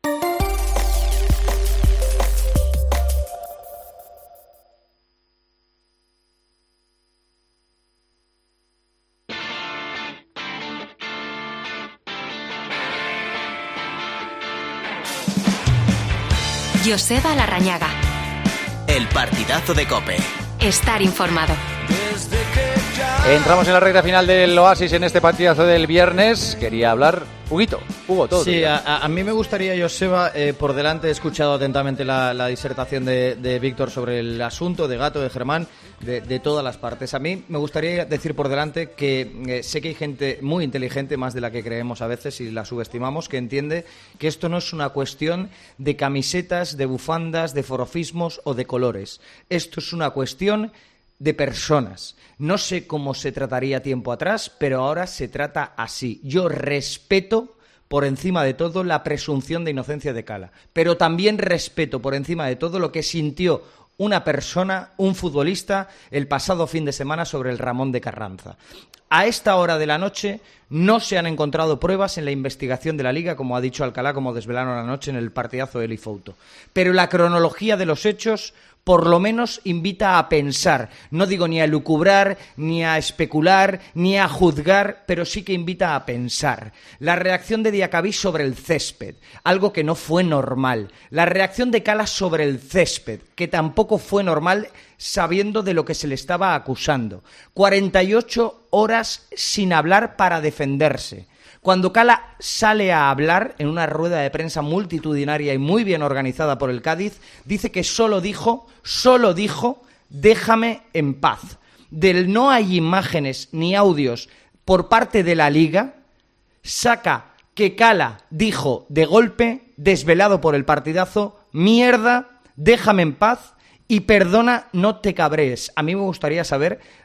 Joseba Larrañaga. El partidazo de COPE. Estar informado. Entramos en la recta final del Oasis en este partidazo del viernes. Quería hablar, Huguito, Hugo, todo. Sí, a, a mí me gustaría, Joseba, eh, por delante he escuchado atentamente la, la disertación de, de Víctor sobre el asunto de Gato, de Germán, de, de todas las partes. A mí me gustaría decir por delante que eh, sé que hay gente muy inteligente, más de la que creemos a veces y la subestimamos, que entiende que esto no es una cuestión de camisetas, de bufandas, de forofismos o de colores. Esto es una cuestión de personas. No sé cómo se trataría tiempo atrás, pero ahora se trata así. Yo respeto por encima de todo la presunción de inocencia de Cala, pero también respeto por encima de todo lo que sintió una persona, un futbolista, el pasado fin de semana sobre el Ramón de Carranza. A esta hora de la noche no se han encontrado pruebas en la investigación de la Liga, como ha dicho Alcalá, como desvelaron anoche en el partidazo de Elifouto. Pero la cronología de los hechos por lo menos invita a pensar, no digo ni a lucubrar, ni a especular, ni a juzgar, pero sí que invita a pensar. La reacción de Diacabí sobre el césped, algo que no fue normal. La reacción de Cala sobre el césped, que tampoco fue normal sabiendo de lo que se le estaba acusando. cuarenta y ocho horas sin hablar para defenderse. Cuando Cala sale a hablar en una rueda de prensa multitudinaria y muy bien organizada por el Cádiz, dice que solo dijo, solo dijo, déjame en paz. Del no hay imágenes ni audios por parte de la Liga, saca que Cala dijo de golpe, desvelado por el partidazo, mierda, déjame en paz y perdona, no te cabrees. A mí me gustaría saber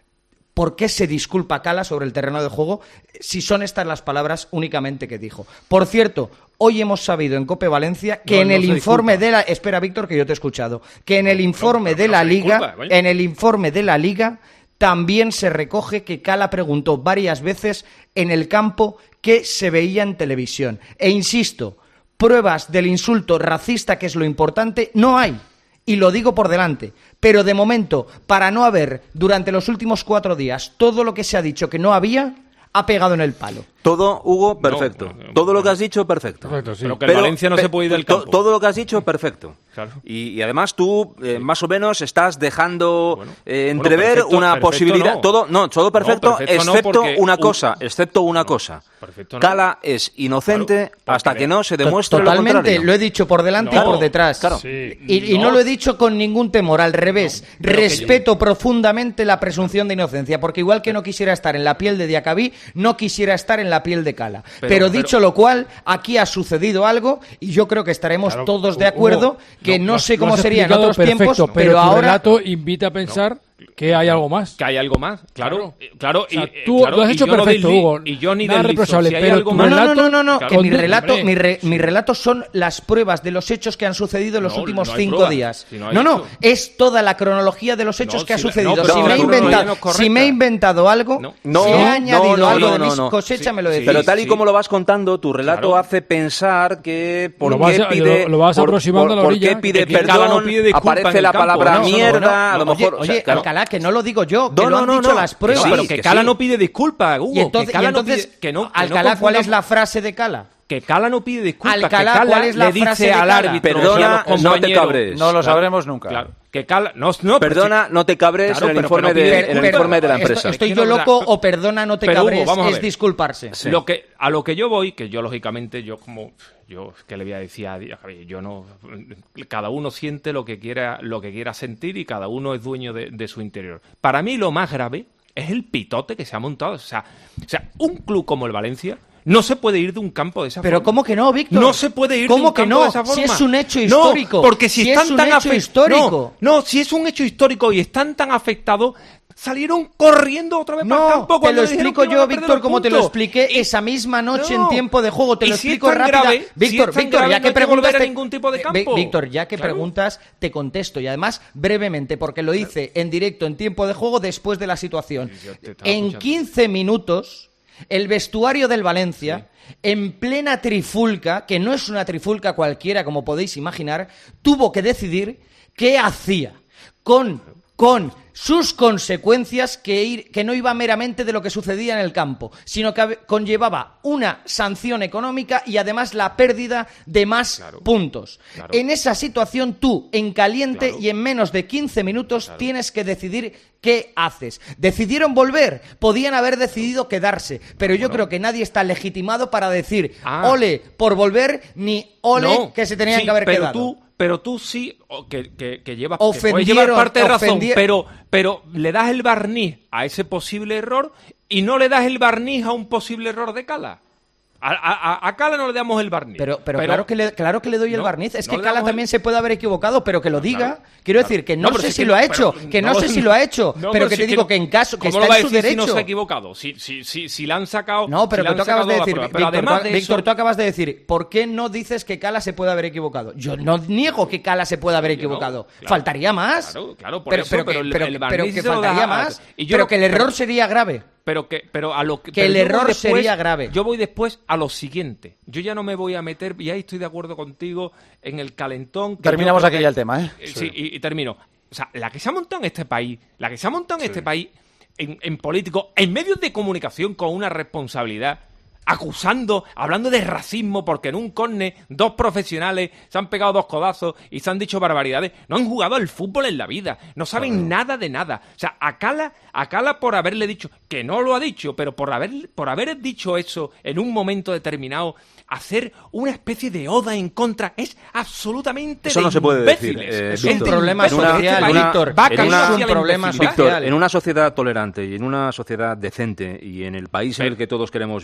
¿Por qué se disculpa Cala sobre el terreno de juego si son estas las palabras únicamente que dijo? Por cierto, hoy hemos sabido en COPE Valencia que No, en no el se informe disculpa. de la... Espera, Víctor, que yo te he escuchado. Que en el informe pero de no la se Liga, disculpa, coño. en el informe de la Liga, también se recoge que Cala preguntó varias veces en el campo qué se veía en televisión. E insisto, pruebas del insulto racista, que es lo importante, no hay. Y lo digo por delante, pero de momento, para no haber, durante los últimos cuatro días, todo lo que se ha dicho que no había, ha pegado en el palo. Todo, Hugo, perfecto. No, no, todo lo que has dicho, perfecto. Perfecto, sí. Pero que el Valencia no pe- se puede ir del to- campo. Todo lo que has dicho, perfecto. Claro. Y, y además tú, eh, más o menos, estás dejando eh, Bueno, entrever perfecto- una perfecto posibilidad. no. Todo, no, todo perfecto, No, perfecto no, excepto porque una un- cosa, excepto una cosa. perfecto no. Cala es inocente hasta que no se To- demuestre lo Totalmente, contrario. lo he dicho por delante No, y por detrás. claro. Sí. Y, y no. No. lo he dicho con ningún temor, al revés. pero que Respeto profundamente la presunción de inocencia, porque igual que no quisiera estar en la piel de Diacabí, no quisiera estar en la piel de Cala. Pero, Pero- dicho pero- lo cual, aquí ha sucedido algo y yo creo que estaremos Claro, todos de Hugo, acuerdo, que lo- no, lo- sé lo cómo has sería en explicado otros perfecto, tiempos, pero, pero tu ahora... relato invita a pensar que hay algo más. Que hay algo más, claro. eh, Claro, O sea, y, eh, tú claro, lo has y hecho yo no perfecto, desli- Hugo. Y yo ni Nada deslizo. reprochable, Si hay pero algo tu más- No, no, no, relato- no, no, Claro. que mi Condu- relato, hombre. mi, re- mi relato son las pruebas de los hechos que han sucedido en los No, últimos no hay cinco pruebas, días. si no hay no, no, hecho. es toda la cronología de los hechos No, que ha si la- sucedido. no, pero si, la me he cronología inventado, no es correcta. si me he inventado algo, No, si he no, añadido no, algo no, de no, mis no. cosechas, me lo decís. Pero tal y sí. como lo vas contando, tu relato Claro. hace pensar que por Lo qué vas a- pide, lo- lo vas por- aproximando por- a la por orilla, qué pide que- que Cala perdón, no pide disculpa en aparece el la campo. palabra No, no, no, mierda, no, a lo Oye, mejor. o sea, oye, claro. Alcalá, que no lo digo yo, que No, lo no, han no, dicho no. las Que pruebas. sí, pero que que Cala sí. no pide disculpas, Hugo. y entonces, que Cala y entonces no pide, que no, que no Alcalá, ¿cuál es confundamos- la frase de Cala? Que Cala no pide disculpas, Alcalá, que Cala ¿cuál es la le frase dice de al Cala? árbitro Perdona, y a los no te compañeros- cabres. No lo Claro, sabremos nunca. Claro, que Cala, no, no, pero Perdona, no te cabres Claro, en el pero informe, que no de, pide en el disculpas. informe de la Esto- empresa. ¿Estoy Es que yo no, loco pero- o perdona, no te pero, Hugo, cabres? vamos a Es ver. disculparse. Sí. Lo que, a lo que yo voy, que yo lógicamente, yo como, yo, ¿qué le voy a decir a Dios? Yo no, cada uno siente lo que quiera, lo que quiera sentir y cada uno es dueño de, de su interior. Para mí lo más grave es el pitote que se ha montado. O sea, o sea, un club como el Valencia no se puede ir de un campo de esa Pero forma. ¿cómo que no, Víctor? No se puede ir ¿Cómo de un que campo no? de esa forma. Si es un hecho No, histórico. porque si, Si están es un tan hecho afe- histórico. No, no, si es un hecho histórico y están tan afectados, salieron corriendo otra vez para el No, campo te cuando lo dijeron explico que iban yo, a perder Víctor, los como te lo puntos. expliqué esa misma noche No. en tiempo de juego. Te Y lo si explico es tan rápida. grave, si Víctor, es tan Víctor, grave, ya no que hay que volver preguntas, a te- ningún tipo de Eh, campo. Víctor, ya que Claro. preguntas, te contesto y además brevemente, porque lo hice en directo en tiempo de juego después de la situación. yo te estaba En escuchando. quince minutos, el vestuario del Valencia, en plena trifulca, que no es una trifulca cualquiera, como podéis imaginar, tuvo que decidir qué hacía con, con sus consecuencias, que, ir, que no iba meramente de lo que sucedía en el campo, sino que conllevaba una sanción económica y además la pérdida de más Claro. puntos. Claro. En esa situación tú, en caliente Claro. y en menos de quince minutos, tienes que decidir qué haces. ¿Decidieron volver? Podían haber decidido quedarse, pero yo creo que nadie está legitimado para decir Ah. ole por volver, ni ole No, que se tenían sí, que haber pero quedado. Tú, pero tú sí, o que, que, que llevas, que puedes Ofendieron- llevar parte de razón, ofendi- pero, pero le das el barniz a ese posible error y no le das el barniz a un posible error de Cala. A, a, a Cala no le damos el barniz. Pero, pero, claro, que le, claro que le doy el no, barniz. Es no que le Cala damos también el- se puede haber equivocado, pero que lo diga. Claro, Quiero claro. decir que no, No, pero sé si si que- lo ha hecho, pero que no, no- sé si lo ha hecho, No, pero que si te es digo no- que en caso que ¿cómo está lo va a en su decir derecho. si no se ha equivocado? Si, si, si, si le han sacado. No, pero si le que han tú acabas sacado de la decir, prueba. Víctor, Pero además tú, de Víctor, eso- tú acabas de decir, ¿por qué no dices que Cala se puede haber equivocado? Yo no niego que Cala se pueda haber Yo no, equivocado. claro. Faltaría más. Claro, claro, por pero, eso, pero, pero que, el- pero, el pero barniz que se lo faltaría da- más. y yo pero no- que el pero- error sería grave. Pero que, pero a lo que, Que pero el yo voy error después- sería grave. Yo voy después a lo siguiente. Yo ya no me voy a meter, y ahí estoy de acuerdo contigo, en el calentón. que Terminamos yo creo aquí que- ya el tema, ¿eh? Sí, y, y termino. O sea, la que se ha montado en este país, la que se ha montado en este país, en, en políticos, en medios de comunicación con una responsabilidad, acusando, hablando de racismo, porque en un córner dos profesionales se han pegado dos codazos y se han dicho barbaridades. No han jugado al fútbol en la vida, no saben nada de nada. O sea, a Cala, a Cala por haberle dicho, que no lo ha dicho, pero por haber, por haber dicho eso en un momento determinado, hacer una especie de oda en contra es absolutamente Eso de no se puede decir. imbéciles. eh, Es de un Víctor. problema En una- social, en una- Víctor. Va en camino una- Es hacia un la problema imbecilidad. Víctor, social. en una sociedad tolerante y en una sociedad decente y en el país en el que todos queremos Una vivir, solo-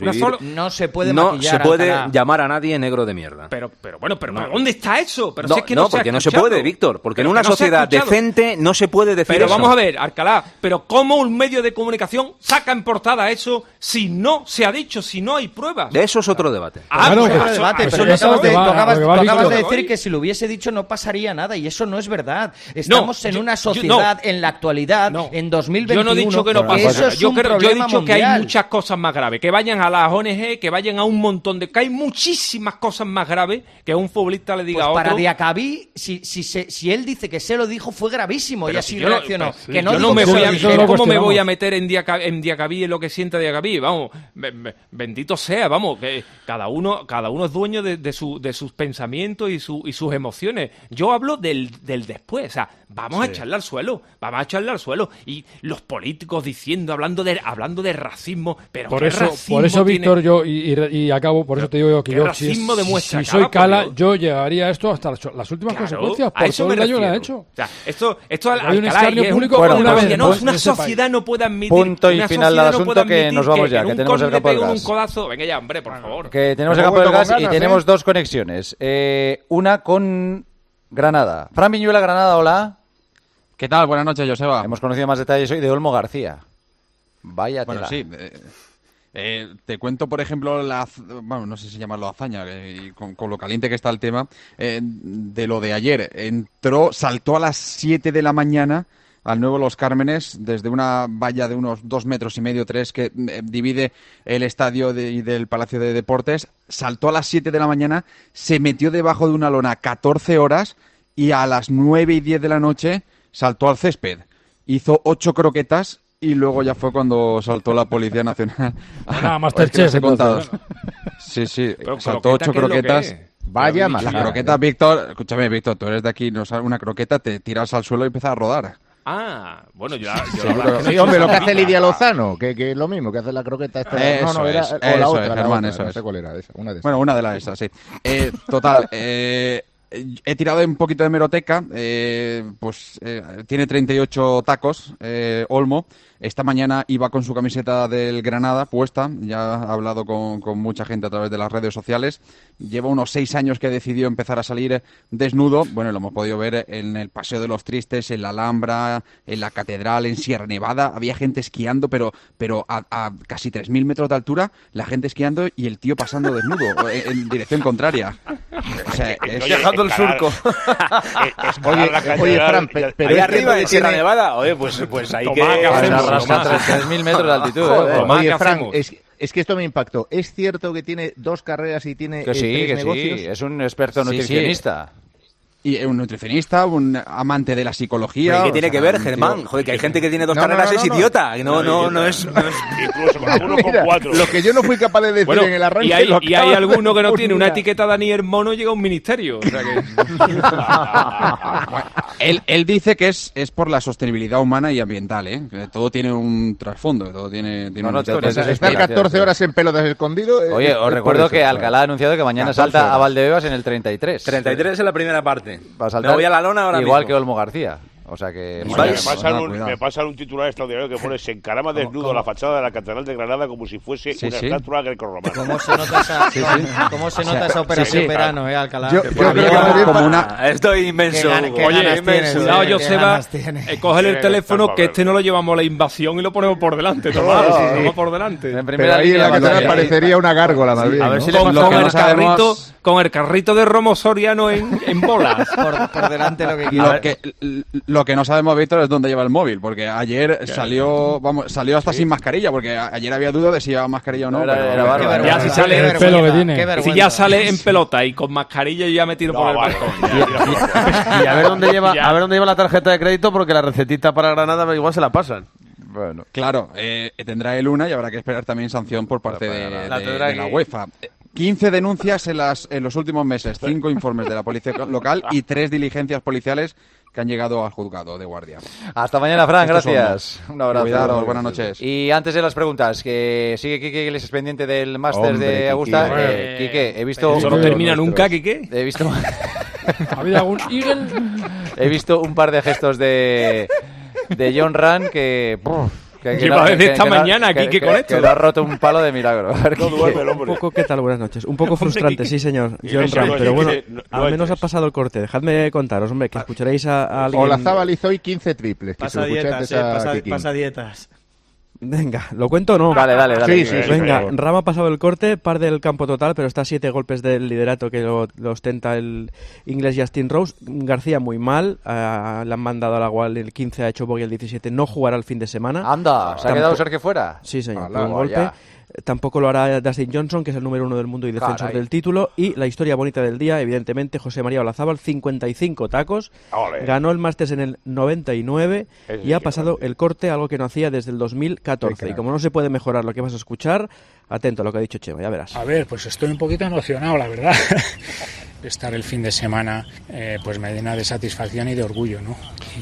no se puede no maquillar, se puede Alcalá. llamar a nadie negro de mierda. Pero, pero bueno, pero, No. pero ¿dónde está eso? Pero no, si es que no, no, se ha porque no se escuchado. puede, Víctor. Porque Pero en una que no se ha sociedad escuchado. decente no se puede decir Pero eso. vamos a ver, Alcalá, pero ¿cómo un medio de comunicación saca en portada eso si no se ha dicho, si no hay pruebas? De eso es otro debate. Ah, Claro, pues que eso- debate, eso pero no tú se acabas, de, va- tú acabas- lo que tú va acabas de Víctor. decir que si lo hubiese dicho no pasaría nada, y eso no es verdad. Estamos en yo- una yo- sociedad, en la actualidad, en dos mil Yo veintiuno, no he dicho que no pasa eso nada. es Yo, un creo, yo he problema dicho que hay mundial. muchas cosas más graves. Que vayan a las O N G, que vayan a un montón de... Que hay muchísimas cosas más graves que a un futbolista le diga Pues a otro... para Diacabí, si, si, se- si él dice que se lo dijo, fue gravísimo, Pero y así si yo no- reaccionó. pues, que no yo digo no me que voy se a, lo ¿cómo dijera. me voy a meter en, Diaca, en Diacabí en lo que siente Diacabí? Vamos, be- be- bendito sea, vamos, que cada uno, cada uno es dueño de, de, su, de sus pensamientos y, su, y sus emociones. Yo hablo del, del después, o sea, vamos a Sí. echarle al suelo, vamos a echarle al suelo. Y los políticos diciendo, hablando de, hablando de racismo, pero Por ¿qué eso, racismo por eso tiene? Víctor, yo, y, y- y acabo, por eso te digo yo que ¿qué yo, si, racismo es- demuestra, si soy cara, por Cala, Dios? yo llevaría esto hasta las, las últimas Claro, consecuencias, a por eso todo me el daño que le ha refiero. hecho. O sea, esto, esto al, Hay un Alcalá, escarnio y es público un- Bueno, una pues, sociedad, no, pues, una en ese sociedad no puede admitir... Punto y una final al sociedad no asunto, puede que admitir nos vamos ya, en que un tenemos el cole le campo del peguen gas. un codazo. Venga ya, hombre, por favor. Que tenemos Me el campo del vuelto gas con y ganas, tenemos ¿eh? dos conexiones. Eh, una con Granada. Fran Viñuela, Granada, hola. ¿Qué tal? Buenas noches, Joseba. Hemos conocido más detalles hoy de Olmo García. Vaya Bueno, tela. sí. eh, eh, te cuento, por ejemplo, la, haz- bueno, no sé si llamarlo hazaña, eh, y con, con lo caliente que está el tema, eh, de lo de ayer. Entró, saltó a las siete de la mañana al nuevo Los Cármenes desde una valla de unos dos metros y medio, tres, que eh, divide el estadio de- y del Palacio de Deportes. Saltó a las siete de la mañana, se metió debajo de una lona catorce horas y a las nueve y diez de la noche saltó al césped. Hizo ocho croquetas y luego ya fue cuando saltó la Policía Nacional. Ah, Es que les he Masterchef, contado. entonces, Sí, sí, Pero saltó ocho croqueta, ¿qué es lo croquetas. que es? Vaya Las magia. croquetas, Víctor, escúchame, Víctor, tú eres de aquí, no sabes una croqueta, te tiras al suelo y empiezas a rodar. Ah, bueno, yo, yo Seguro. la verdad es que Sí, no hombre, sé lo que esa hace Lidia vida. Lozano, que, que es lo mismo, que hace la croqueta esta. Eso no, no, era es, o la eso otra, es, la Germán, otra, eso no es. sé cuál era esa, una de esas. Bueno, una de las esas, sí. Eh, total, eh, he tirado un poquito de hemeroteca, eh, pues eh, tiene treinta y ocho tacos, eh, Olmo. Esta mañana iba con su camiseta del Granada puesta, ya ha hablado con, con mucha gente a través de las redes sociales. Lleva unos seis años que decidió empezar a salir desnudo. Bueno, lo hemos podido ver en el Paseo de los Tristes, en la Alhambra, en la Catedral, en Sierra Nevada. Había gente esquiando, pero, pero a, a casi tres mil metros de altura, la gente esquiando y el tío pasando desnudo, en, en dirección contraria. O sea, es- Dejando el surco. Oye, oye, Fran, pe- pero ahí es arriba que de Sierra tiene- Nevada, oye, pues, pues ahí Tomás, que... ¿qué hacemos? Rasca Tomás. tres mil metros de altitud. Joder, ¿eh? oye, ¿qué Fran, hacemos? es, es que esto me impactó. ¿Es cierto que tiene dos carreras y tiene Que eh, sí, tres que negocios? sí. Es un experto Sí, sí. nutricionista. Y un nutricionista, un amante de la psicología. ¿Qué o tiene sea, que ver, un tío- Germán? Joder, que hay gente que tiene dos No, no, carreras, no, es no, no. idiota. que No, no, no es... no es- Incluso con alguno con Mira, cuatro. lo que yo no fui capaz de decir Bueno, en el arranque y hay, lo y hay acabas de alguno que no tiene una fulminar. etiqueta Dani Hermono y llega a un ministerio. O sea que... Él, él dice que es, es por la sostenibilidad humana y ambiental, ¿eh? Que todo tiene un trasfondo, todo tiene, tiene No, un no, historia. todo eso es Estar catorce horas en pelotas escondido. eh, Oye, es os por recuerdo eso, que claro. Alcalá ha anunciado que mañana catorce salta a horas. Valdebebas en el treinta y tres. treinta y tres en la primera parte. Va a saltar Me voy a la lona ahora igual mismo. que Olmo García. O sea que... Y Bueno, me, vais- pasan no, un, cuidado. me pasan un titular extraordinario que pone: se encarama desnudo la fachada de la Catedral de Granada como si fuese Sí, una sí. estatua grecorromana. ¿Cómo se nota esa, Sí, sí. ¿cómo se O sea, nota esa operación sí, sí. verano, eh, Alcalá? Yo- Que yo por creo favor. que también como pa- una... Ah, estoy inmenso. Qué gana- qué Oye, ganas inmenso. tienes, Cuidado, Qué Joseba, ganas tiene. eh, cógele el Qué teléfono, ganas, que este no lo llevamos la invasión y lo ponemos por delante. Tomás, Sí, sí, sí. Tomás por delante. En Pero primera ahí en línea la catedral batalla. parecería una gárgola más bien. a ver ¿no? si le Con, Lo con que el no sabemos- carrito, con el carrito de Romo Soriano en, en bolas. Por, por delante lo que Lo quiera. que, lo que no sabemos, Víctor, es dónde lleva el móvil, porque ayer salió, vamos, salió hasta sin mascarilla, porque a- ayer había duda de si llevaba mascarilla o no. Era- pero- era pero- bárbaro. Ya si sale Qué el vergüenza, pelo que tiene. qué Si vergüenza. ya sale en pelota y con mascarilla, yo ya me tiro No, por el vale. balcón. Y a ver dónde lleva, Ya. a ver dónde lleva la tarjeta de crédito, porque la recetita para Granada igual se la pasan. Bueno. Claro, eh, tendrá el una y habrá que esperar también sanción por parte de, de- La tendrá de la que- UEFA. Eh, quince denuncias en, las, en los últimos meses, cinco informes de la policía local y tres diligencias policiales que han llegado al juzgado de guardia. Hasta mañana, Fran, Estos gracias. Un abrazo. Cuidaros, buenas noches. Y antes de las preguntas, que sigue Quique Iglesias pendiente del máster Hombre, de Quique. Augusta. Hombre. Eh, Quique, he visto... Eso no termina nunca, Quique. He visto... ¿Ha habido algún Eagle? He visto un par de gestos de, de John Rand que... Brr, Que, Lleva no, desde que, esta que mañana no, aquí, que, que con que, esto. que no ha roto un palo de milagro. No duerme el Un hombre. poco, ¿qué tal? Buenas noches. Un poco Hombre, frustrante, que- sí, señor. que John eso Ram, no pero es- bueno, que no- no al menos ha entres. pasado el corte. Dejadme contaros, hombre, que escucharéis a, a alguien... Olazábal hizo hoy quince triples. Que se Pasa lo escuché dietas, antes eh, a pasa, Kikín. pasa dietas. Venga, ¿lo cuento o no? Dale, dale, dale. Sí, sí, sí. Venga, por favor. Rama ha pasado el corte, par del campo total, pero está a siete golpes del liderato que lo, lo ostenta el inglés Justin Rose. García muy mal, uh, le han mandado al agua el quince, ha hecho bogey el diecisiete, no jugará el fin de semana. Anda, ¿se ha Tampo- quedado Sergio fuera? Sí, señor, Ala, por un golpe. vaya. Tampoco lo hará Dustin Johnson, que es el número uno del mundo y defensor Caray. del título. Y la historia bonita del día, evidentemente, José María Olazábal, cincuenta y cinco tacos. Ole. Ganó el Masters en el noventa y nueve Ese y ha sí, pasado grande. el corte, algo que no hacía desde el dos mil catorce. Qué Y crack. como no se puede mejorar lo que vas a escuchar, atento a lo que ha dicho Chema, ya verás. A ver, pues estoy un poquito emocionado, la verdad. Estar el fin de semana eh, pues me llena de satisfacción y de orgullo, ¿no?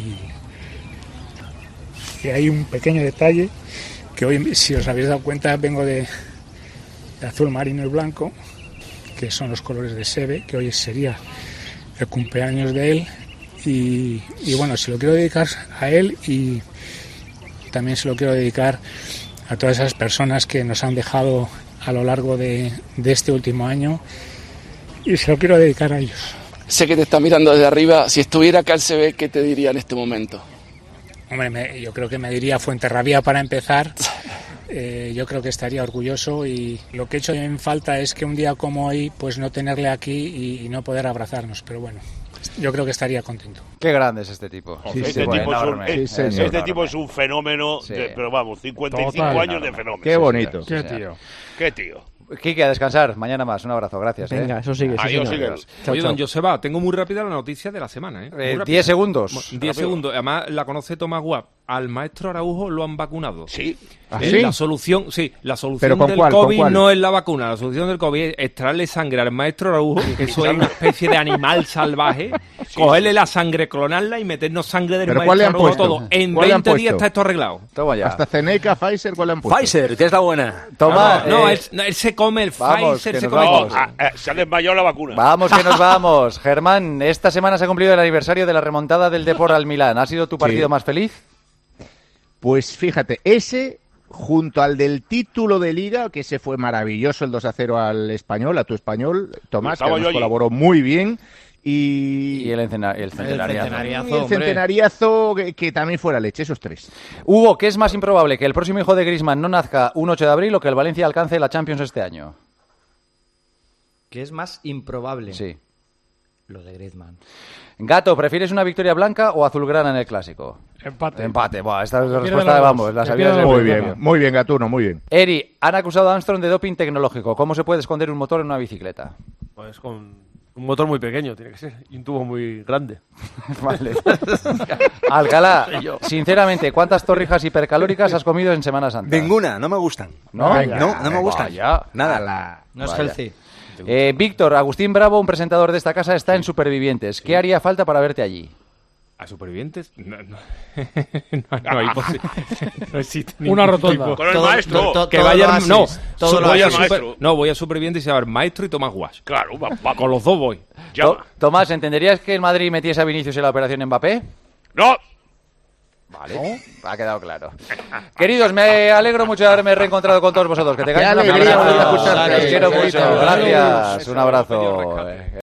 Y, y hay un pequeño detalle que hoy, si os habéis dado cuenta, vengo de, de azul marino y blanco, que son los colores de Seve, que hoy sería el cumpleaños de él. Y, y bueno, se lo quiero dedicar a él y también se lo quiero dedicar a todas esas personas que nos han dejado a lo largo de, de este último año y se lo quiero dedicar a ellos. Sé que te está mirando desde arriba. Si estuviera acá el C B, ¿qué te diría en este momento? Hombre, me- yo creo que me diría Fuenterrabía para empezar. Eh, yo creo que estaría orgulloso y lo que he hecho en falta es que un día como hoy pues no tenerle aquí y, y no poder abrazarnos, pero bueno, yo creo que estaría contento. Qué grande es este tipo. Sí, Sí, este sí, tipo, es un, enorme. eh, Sí, señor. este Enorme. tipo es un fenómeno, Sí. de- pero vamos, cincuenta y cinco Total. años de fenómeno. Qué bonito. Qué tío. Qué tío. Quique, a descansar. Mañana más. Un abrazo. Gracias. Venga, ¿eh? eso sigue. Sí, Adiós, señor. sigue. Chao, Oye, chao. don Joseba, tengo muy rápida la noticia de la semana, ¿eh? Muy Eh, rápida. diez segundos. Bueno, diez segundos. Además, la conoce Tomás Guap. Al maestro Araujo lo han vacunado. Sí. ¿Ah, Eh, sí? La solución, sí, la solución ¿Pero con del cuál, con COVID cuál? no es la vacuna. La solución del COVID es extraerle sangre al maestro Araujo, que eso es una especie de animal salvaje, cogerle la sangre, clonarla y meternos sangre del ¿Pero maestro cuál le han Araujo puesto? todo. En ¿Cuál le han veinte días puesto? está esto arreglado. Toma ya. Hasta Zeneca, Pfizer, ¿cuál le han puesto? Pfizer, que es la buena. Toma. no, no, eh, él, no, él se come el vamos, Pfizer, que se nos come vamos. todo. Ah, eh, se ha desmayado la vacuna. Vamos que nos vamos. Germán, esta semana se ha cumplido el aniversario de la remontada del Depor al Milán. ¿Ha sido tu partido Sí. más feliz? Pues fíjate, ese junto al del título de Liga, que ese fue maravilloso, el dos a cero al Español, a tu Español, Tomás, que Estaba yo además allí. colaboró muy bien. Y, Y el, encena- el centenariazo. centenariazo. y el hombre. centenariazo que, que también fuera leche, esos tres. Hugo, ¿qué es más improbable? ¿Que el próximo hijo de Griezmann no nazca un ocho de abril o que el Valencia alcance la Champions este año? ¿Qué es más improbable? Sí. Lo de Griezmann. Gato, ¿prefieres una victoria blanca o azulgrana en el Clásico? Empate. Empate. Buah, esta es la Que respuesta pierdan de los vamos. dos. La Que sabía pierdan desde el Muy los dos. principio. bien, muy bien, Gatuno, muy bien. Eri, han acusado a Armstrong de doping tecnológico. ¿Cómo se puede esconder un motor en una bicicleta? Pues con un motor muy pequeño, tiene que ser. Y un tubo muy grande. Vale. Alcalá, sinceramente, ¿cuántas torrijas hipercalóricas has comido en Semana Santa? Ninguna, no me gustan. ¿No? Venga, no, no me gustan. Vaya. Nada. No es Vaya. healthy. Eh, Víctor, Agustín Bravo, un presentador de esta casa, está en Supervivientes. ¿Qué haría falta para verte allí? ¿A supervivientes? No, no. no, no hay posi- no existe Una ningún rotonda. tipo- Con el Todo- maestro. to- to- que todo vaya lo al- no, haces, todo su- lo voy a haces. super- maestro. no, voy a supervivientes y a ver maestro y Tomás Guas. Claro, va- vamos. Con los dos voy. To- Llama. Tomás, ¿entenderías que el Madrid metiese a Vinicius en la operación Mbappé? No. Vale, ha quedado claro. Queridos, me alegro mucho de haberme reencontrado con todos vosotros. Que tengáis Qué una alegría feliz volver a semana. escucharte. Os quiero mucho. Salud. Gracias. Un abrazo.